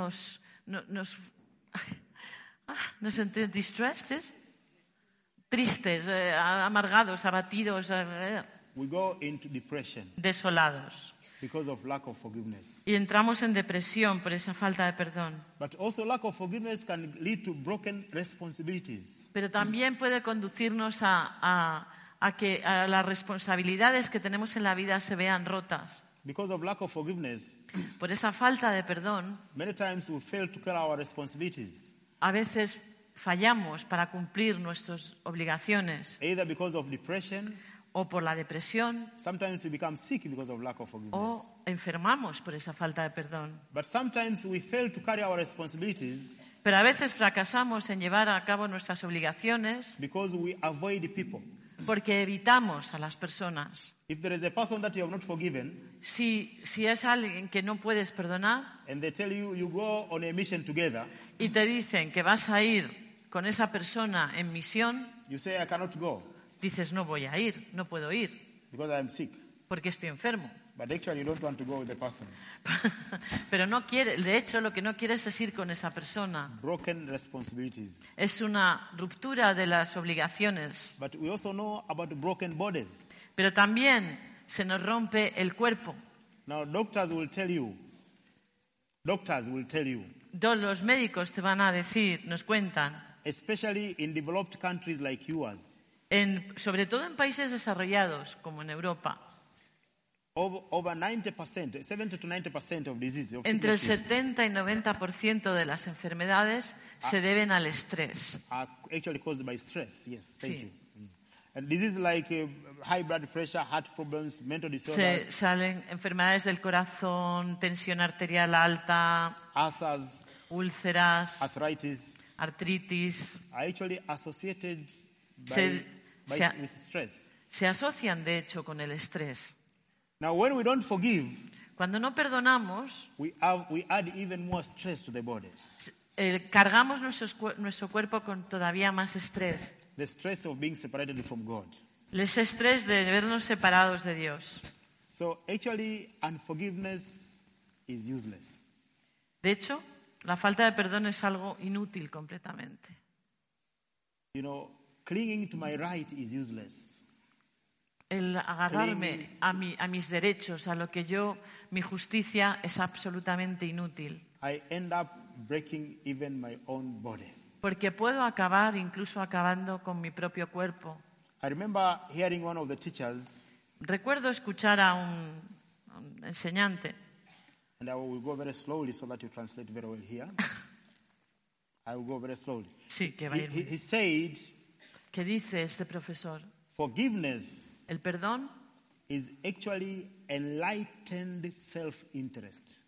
sentimos distressed, tristes, amargados, abatidos, We go into depression desolados. because of lack of forgiveness. Y entramos en depresión por esa falta de perdón. But also lack of forgiveness can lead to broken responsibilities. Pero también puede conducirnos a que las responsabilidades que tenemos en la vida se vean rotas. Because of lack of forgiveness, Por esa falta de perdón, many times we fail to carry our responsibilities, a veces fallamos para cumplir nuestras obligaciones, either because of depression, o por la depresión, sometimes we become sick because of lack of forgiveness. o enfermamos por esa falta de perdón. But sometimes we fail to carry our responsibilities Pero a veces fracasamos en llevar a cabo nuestras obligaciones because we avoid people. porque evitamos a las personas. If there is a person that you have not forgiven, Si es alguien que no puedes perdonar and they tell you you go on a mission together, y te dicen que vas a ir con esa persona en misión, you say, I cannot go dices no voy a ir, no puedo ir, because I am sick. porque estoy enfermo. But actually you don't want to go with the person. Pero no quiere, de hecho lo que no quieres es ir con esa persona. Broken responsibilities. Es una ruptura de las obligaciones. But we also know about broken bodies. Pero también se nos rompe el cuerpo. Now doctors will tell you, Los médicos te van a decir, nos cuentan, especially in developed countries like yours, sobre todo en países desarrollados como en Europa, over 90%, 70 to 90% of diseases, of entre el sicknesses 70 y 90% de las enfermedades se deben al estrés. are actually caused by stress. Yes, thank Sí. you. And diseases like high blood pressure, heart problems, mental Se disorders, salen enfermedades del corazón, tensión arterial alta, ulcers, úlceras, arthritis, artritis, are actually associated Se- se- with stress. se asocian de hecho con el estrés. Now, when we don't forgive, Cuando no perdonamos, we add even more stress to the body. cargamos nuestro cuerpo con todavía más estrés. The stress of being separated from God. Ese estrés de vernos separados de Dios. So actually, unforgiveness is useless. De hecho, la falta de perdón es algo inútil completamente. You know, clinging to my right is useless. El agarrarme a mis derechos, a lo que mi justicia es absolutamente inútil. I end up breaking even my own body. Porque puedo acabar incluso acabando con mi propio cuerpo. I remember hearing one of the teachers, Recuerdo escuchar a un enseñante, and I will go very slowly so that you translate very well here. I will go very slowly. sí, que va a ir muy bien, He said, que dice este profesor, forgiveness el perdón is actually enlightened self-interest.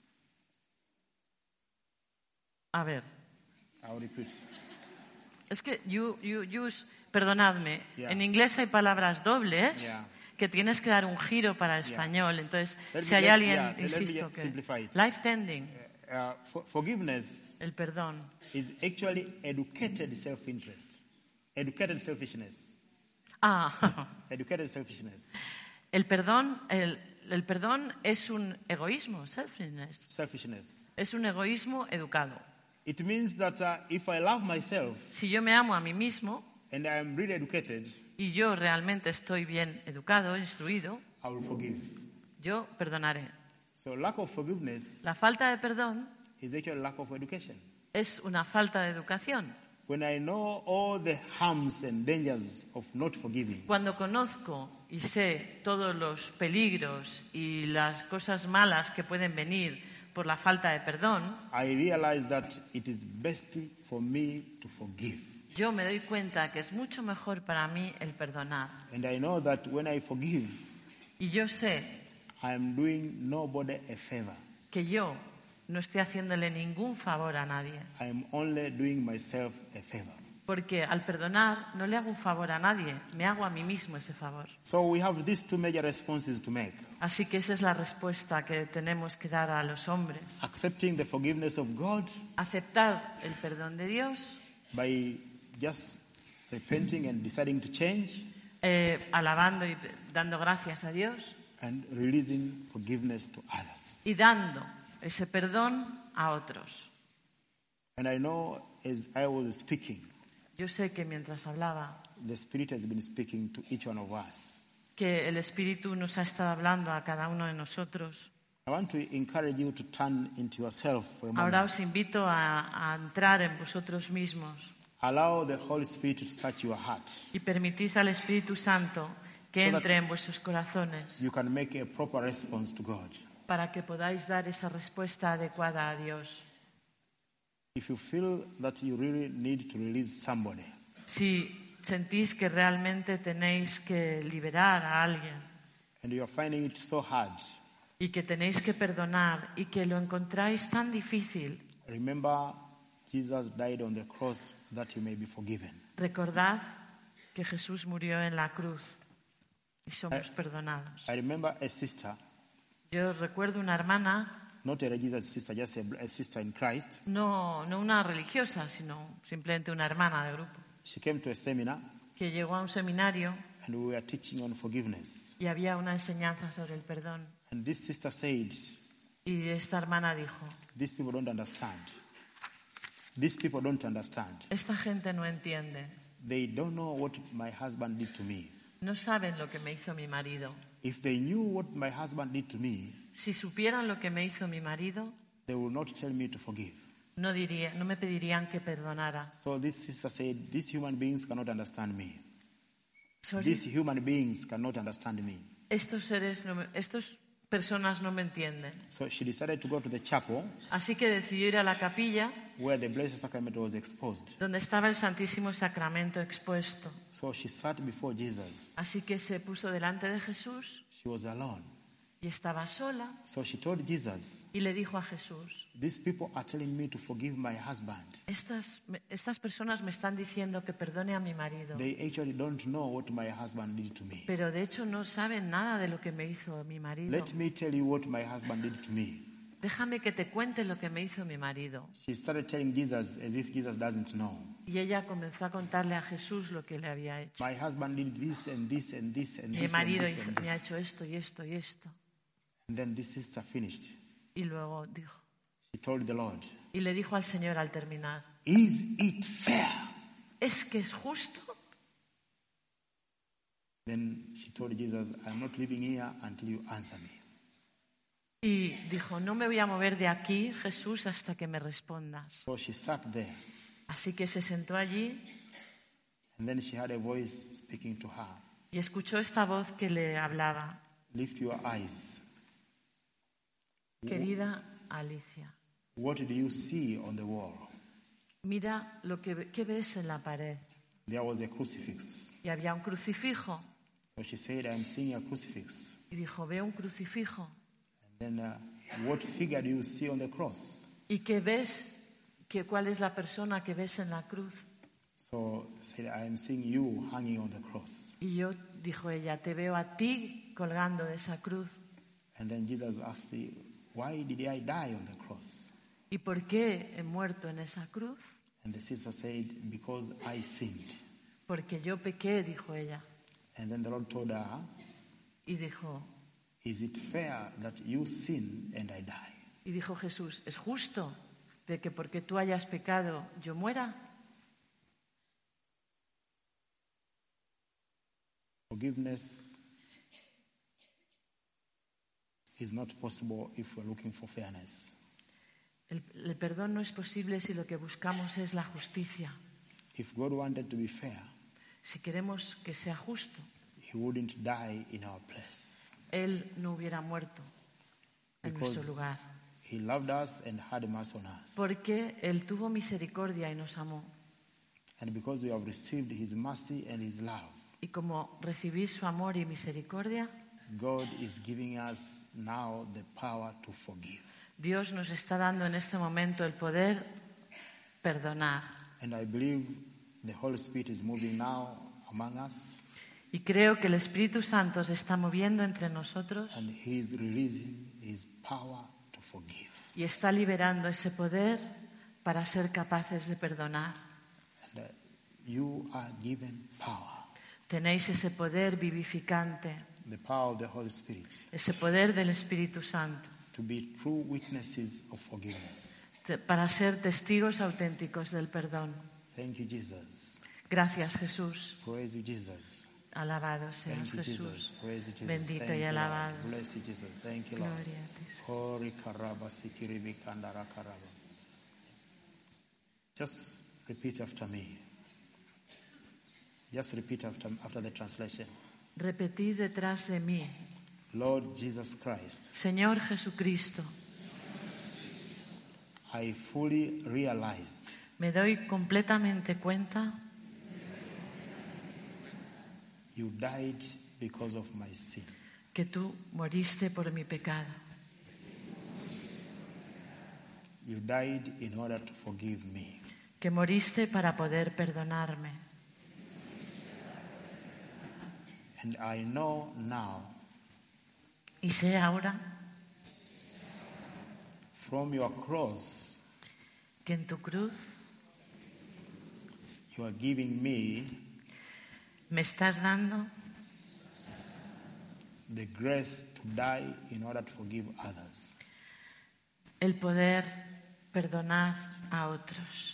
A ver, I'll repeat. es que perdonadme, Yeah. en inglés hay palabras dobles Yeah. que tienes que dar un giro para el español. Entonces, Let si me- hay let- alguien, yeah, let me insisto, simplify que it. life tending, Forgiveness el perdón, is actually educated self-interest. Educated selfishness. Educated selfishness. el perdón es un egoísmo, selfishness, Selfishness. es un egoísmo educado. It means that if I love myself Si yo me amo a mí mismo and I am really educated, y yo realmente estoy bien educado, instruido, I will forgive. yo perdonaré. So lack of forgiveness La falta de perdón is actually lack of education. es una falta de educación. When I know all the harms and dangers of not forgiving, Cuando conozco y sé todos los peligros y las cosas malas que pueden venir por la falta de perdón, I realize that it is best for me to forgive. yo me doy cuenta que es mucho mejor para mí el perdonar. And I know that when I forgive, Y yo sé I am doing nobody a favor. que yo no estoy haciéndole ningún favor a nadie. I am only doing myself a favor. Porque al perdonar no le hago un favor a nadie, me hago a mí mismo ese favor. So we have these two major responses to make. Así que esa es la respuesta que tenemos que dar a los hombres. Accepting the forgiveness of God Aceptar el perdón de Dios, by just repenting and deciding to change, alabando y dando gracias a Dios and releasing forgiveness to others. y dando ese perdón a otros. And I know as I was speaking, Yo sé que mientras hablaba, the Spirit has been speaking to each one of us. que el Espíritu nos ha estado hablando a cada uno de nosotros. I want to encourage you to turn into yourself for a Ahora moment. os invito a entrar en vosotros mismos Allow the Holy Spirit to search your heart. y permitid al Espíritu Santo que So that- entre en vuestros corazones You can make a proper response to God. para que podáis dar esa respuesta adecuada a Dios. If you feel that you really need to release somebody, Si sentís que realmente tenéis que liberar a alguien and you are finding it so hard, y que tenéis que perdonar y que lo encontráis tan difícil, remember Jesus died on the cross that you may be forgiven. recordad que Jesús murió en la cruz y somos perdonados. I remember a sister, Yo recuerdo una hermana, not a religious sister, just a sister in Christ. no una religiosa, sino simplemente una hermana de grupo, She came to a seminar que llegó a un seminario and we were teaching on forgiveness. y había una enseñanza sobre el perdón. And this sister said, Y esta hermana dijo, these people don't understand. These people don't understand. esta gente no entiende, They don't know what my husband did to me. no saben lo que me hizo mi marido. If they knew what my husband did to me, Si supieran lo que me hizo mi marido, they will not tell me to forgive. no me pedirían que perdonara. So this sister said, these human beings cannot understand me. Sorry. These human beings cannot understand me. Estas personas no me entienden. So she decided to go to the chapel Así que decidió ir a la capilla where the Blessed Sacrament was exposed. donde estaba el Santísimo Sacramento expuesto. So she sat before Jesus. Así que se puso delante de Jesús She was alone. y estaba sola So she told Jesus, y le dijo a Jesús, these people are telling me to forgive my husband. estas personas me están diciendo que perdone a mi marido, They actually don't know what my husband did to me. pero de hecho no saben nada de lo que me hizo mi marido. Let me tell you what my husband did to me. Déjame que te cuente lo que me hizo mi marido. She started telling Jesus as if Jesus doesn't know. Y ella comenzó a contarle a Jesús lo que le había hecho. My husband did this and this and this and Mi this and marido this and me ha this. hecho esto y esto y esto. And then this sister finished. Y luego dijo, She told the Lord, y le dijo al Señor al terminar, is it fair? ¿es que es justo? Then she told Jesus, I'm not leaving here until you answer me. Y dijo, no me voy a mover de aquí, Jesús, hasta que me respondas. So she sat there, Así que se sentó allí and then she had a voice speaking to her. Y escuchó esta voz que le hablaba. Lift your eyes. Querida Alicia, What do you see on the wall? mira ¿qué ves en la pared? There was a crucifix. Y había un crucifijo. So she said, I'm seeing a crucifix. Y dijo, veo un crucifijo. And then, what figure do you see on the cross? ¿Y qué ves? ¿Cuál es la persona que ves en la cruz? So said, I am seeing you hanging on the cross. Y yo, dijo ella, te veo a ti colgando de esa cruz. And then Jesus asked, why did I die on the cross? ¿Y por qué he muerto en esa cruz? And the sister said, because I sinned. Porque yo pequé, dijo ella. And then the Lord told her, Y dijo, is it fair that you sin and I die? y dijo Jesús, ¿es justo de que porque tú hayas pecado yo muera? Forgiveness is not possible if we're looking for fairness. El perdón no es posible si lo que buscamos es la justicia. If God wanted to be fair, Si queremos que sea justo, He wouldn't die in our place. Él no hubiera muerto en nuestro lugar. He loved us and had mercy on us. Porque Él tuvo misericordia y nos amó. And because we have received His mercy and His love, Y como recibí su amor y misericordia, God is giving us now the power to forgive. Dios nos está dando en este momento el poder perdonar. And I believe the Holy Spirit is moving now among us, Y creo que el Espíritu Santo se está moviendo entre nosotros and He is releasing His power to forgive. y está liberando ese poder para ser capaces de perdonar. And you are given power, Tenéis ese poder vivificante, the power of the Holy Spirit, ese poder del Espíritu Santo, to be true witnesses of forgiveness. para ser testigos auténticos del perdón. Thank you, Jesus. Gracias, Jesús. Praise you, Jesus. Alabado seas, Thank you, Jesús. Jesus. Praise you, Jesus. Bendito Thank y you, Lord. alabado. Bless you, Jesus. Thank you, Lord. Gloria a ti. Hori karaba sikiribi kandara karaba. Just repeat after me. Just repeat after the translation. Repetid detrás de mí, Lord Jesus Christ, Señor Jesucristo, I fully realized me doy completamente cuenta you died because of my sin. que tú moriste por mi pecado. You died in order to forgive me. Que moriste para poder perdonarme. And I know now, Y sé ahora from your cross, que en tu cruz you are giving me me estás dando the grace to die in order to forgive others. el poder perdonar a otros.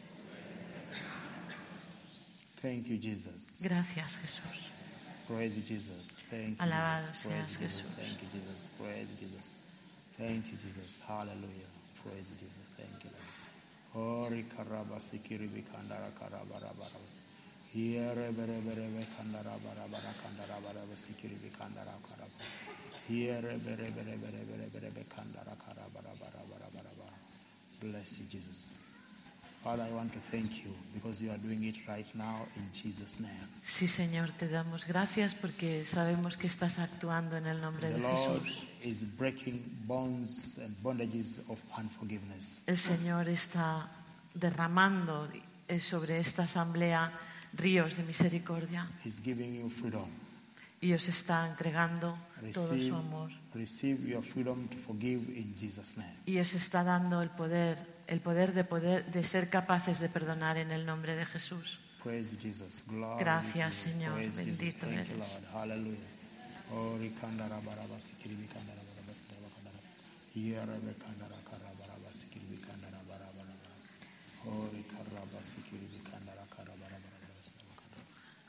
Thank you, Jesus. Gracias, Jesús. Praise you, Jesus. Thank you, Alabado Jesus. seas, Praise you, Jesus. Jesús. Thank you, Jesus. Praise you, Jesus. Thank you, Jesus. Hallelujah. Praise you, Jesus. Thank you, Lord. Ori karaba sikiri bikandara karaba raba. Here bere bere be kandara bara bara kandara bara sikiri bikandara karaba. Here bere bere bere bere bere be kandara karaba bara bara bara bara. Bless you, Jesus. Father, I want to thank you because you are doing it right now in Jesus' name. Sí, Señor, te damos gracias porque sabemos que estás actuando en el nombre The de Lord Jesús. is breaking bonds and bondages of unforgiveness. El Señor está derramando sobre esta asamblea ríos de misericordia He's giving you freedom. y os está entregando todo su amor. Receive your freedom to forgive in Jesus' name. Y os está dando el poder de ser capaces de perdonar en el nombre de Jesús. Praise you, Jesus. Glory Gracias, to you. Señor. Praise you, Jesus. Bendito Thank you, eres. Lord. Hallelujah. Ori kandara baraba sikiri bikandara baraba sikiri bakandara. Yere bekandara karabara sikiri bikandara baraba baraba. Ori karaba sikiri bikandara karabara baraba sikiri bakandara.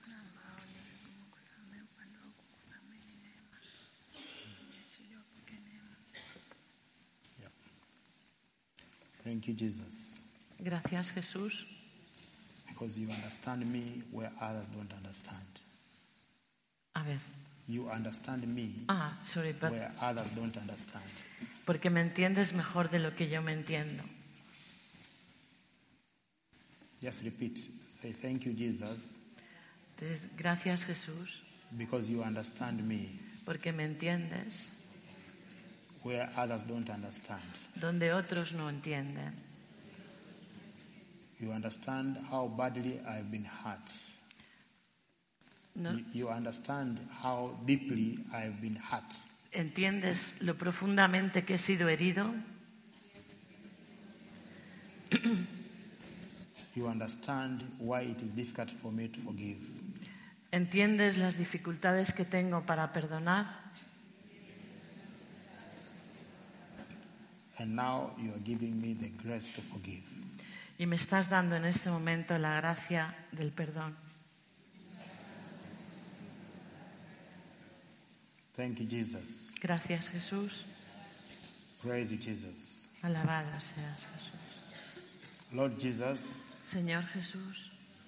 Yeah. Thank you, Jesus. Gracias, Jesús, Because you understand me where others don't understand. A ver. You understand me Sorry, but where others don't understand. porque me entiendes mejor de lo que yo me entiendo. Just repeat. Say, thank you, Jesus, Gracias, Jesús, because you understand me porque me entiendes where others don't understand. donde otros no entienden. You understand how badly I've been hurt. ¿No? You understand how deeply I've been hurt. ¿Entiendes lo profundamente que he sido herido? You understand why it is difficult for me to forgive. ¿Entiendes las dificultades que tengo para perdonar? And now you are giving me the grace to forgive. Y me estás dando en este momento la gracia del perdón. Thank you, Jesus. Gracias, Jesús. Praise you, Jesus. Alabado seas, Jesús. Lord Jesus, Señor Jesús,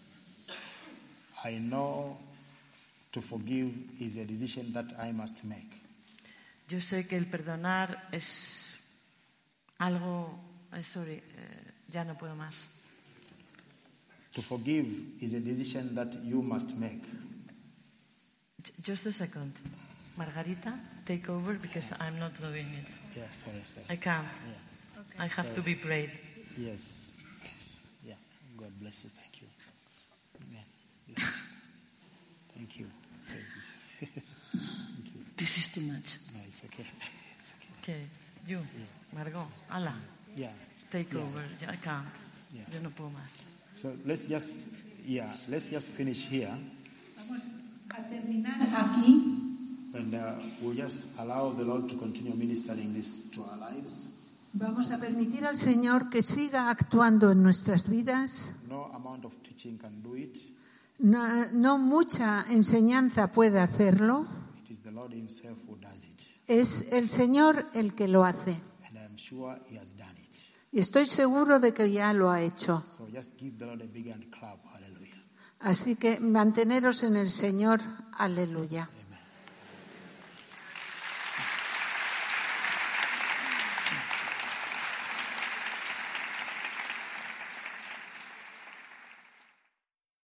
I know to forgive is a decision that I must make. yo sé que el perdonar es algo... ya no puedo más. To forgive is a decision that you must make. Just a second. Margarita, take over because I'm not doing it. Yeah, sorry. I can't. Yeah. I have to be brave. Yes. Yeah. God bless you. Thank you. Amen. Bless you. Thank you. Praise you. Thank you. This is too much. No, it's okay. It's okay. Okay, you, Margot, ala, Yeah. take Yeah. over. I can't. Yeah. Yo no puedo más. So let's just finish here, Vamos a terminar aquí and we'll just allow the Lord to continue ministering this to our lives. Vamos a permitir al Señor que siga actuando en nuestras vidas. No amount of teaching can do it. No mucha enseñanza puede hacerlo. It is the Lord Himself who does it, Es el Señor el que lo hace. and I'm sure He has done it. Y estoy seguro de que ya lo ha hecho. So just give the Lord a big hand clap. Hallelujah. Así que manteneros en el Señor. Aleluya.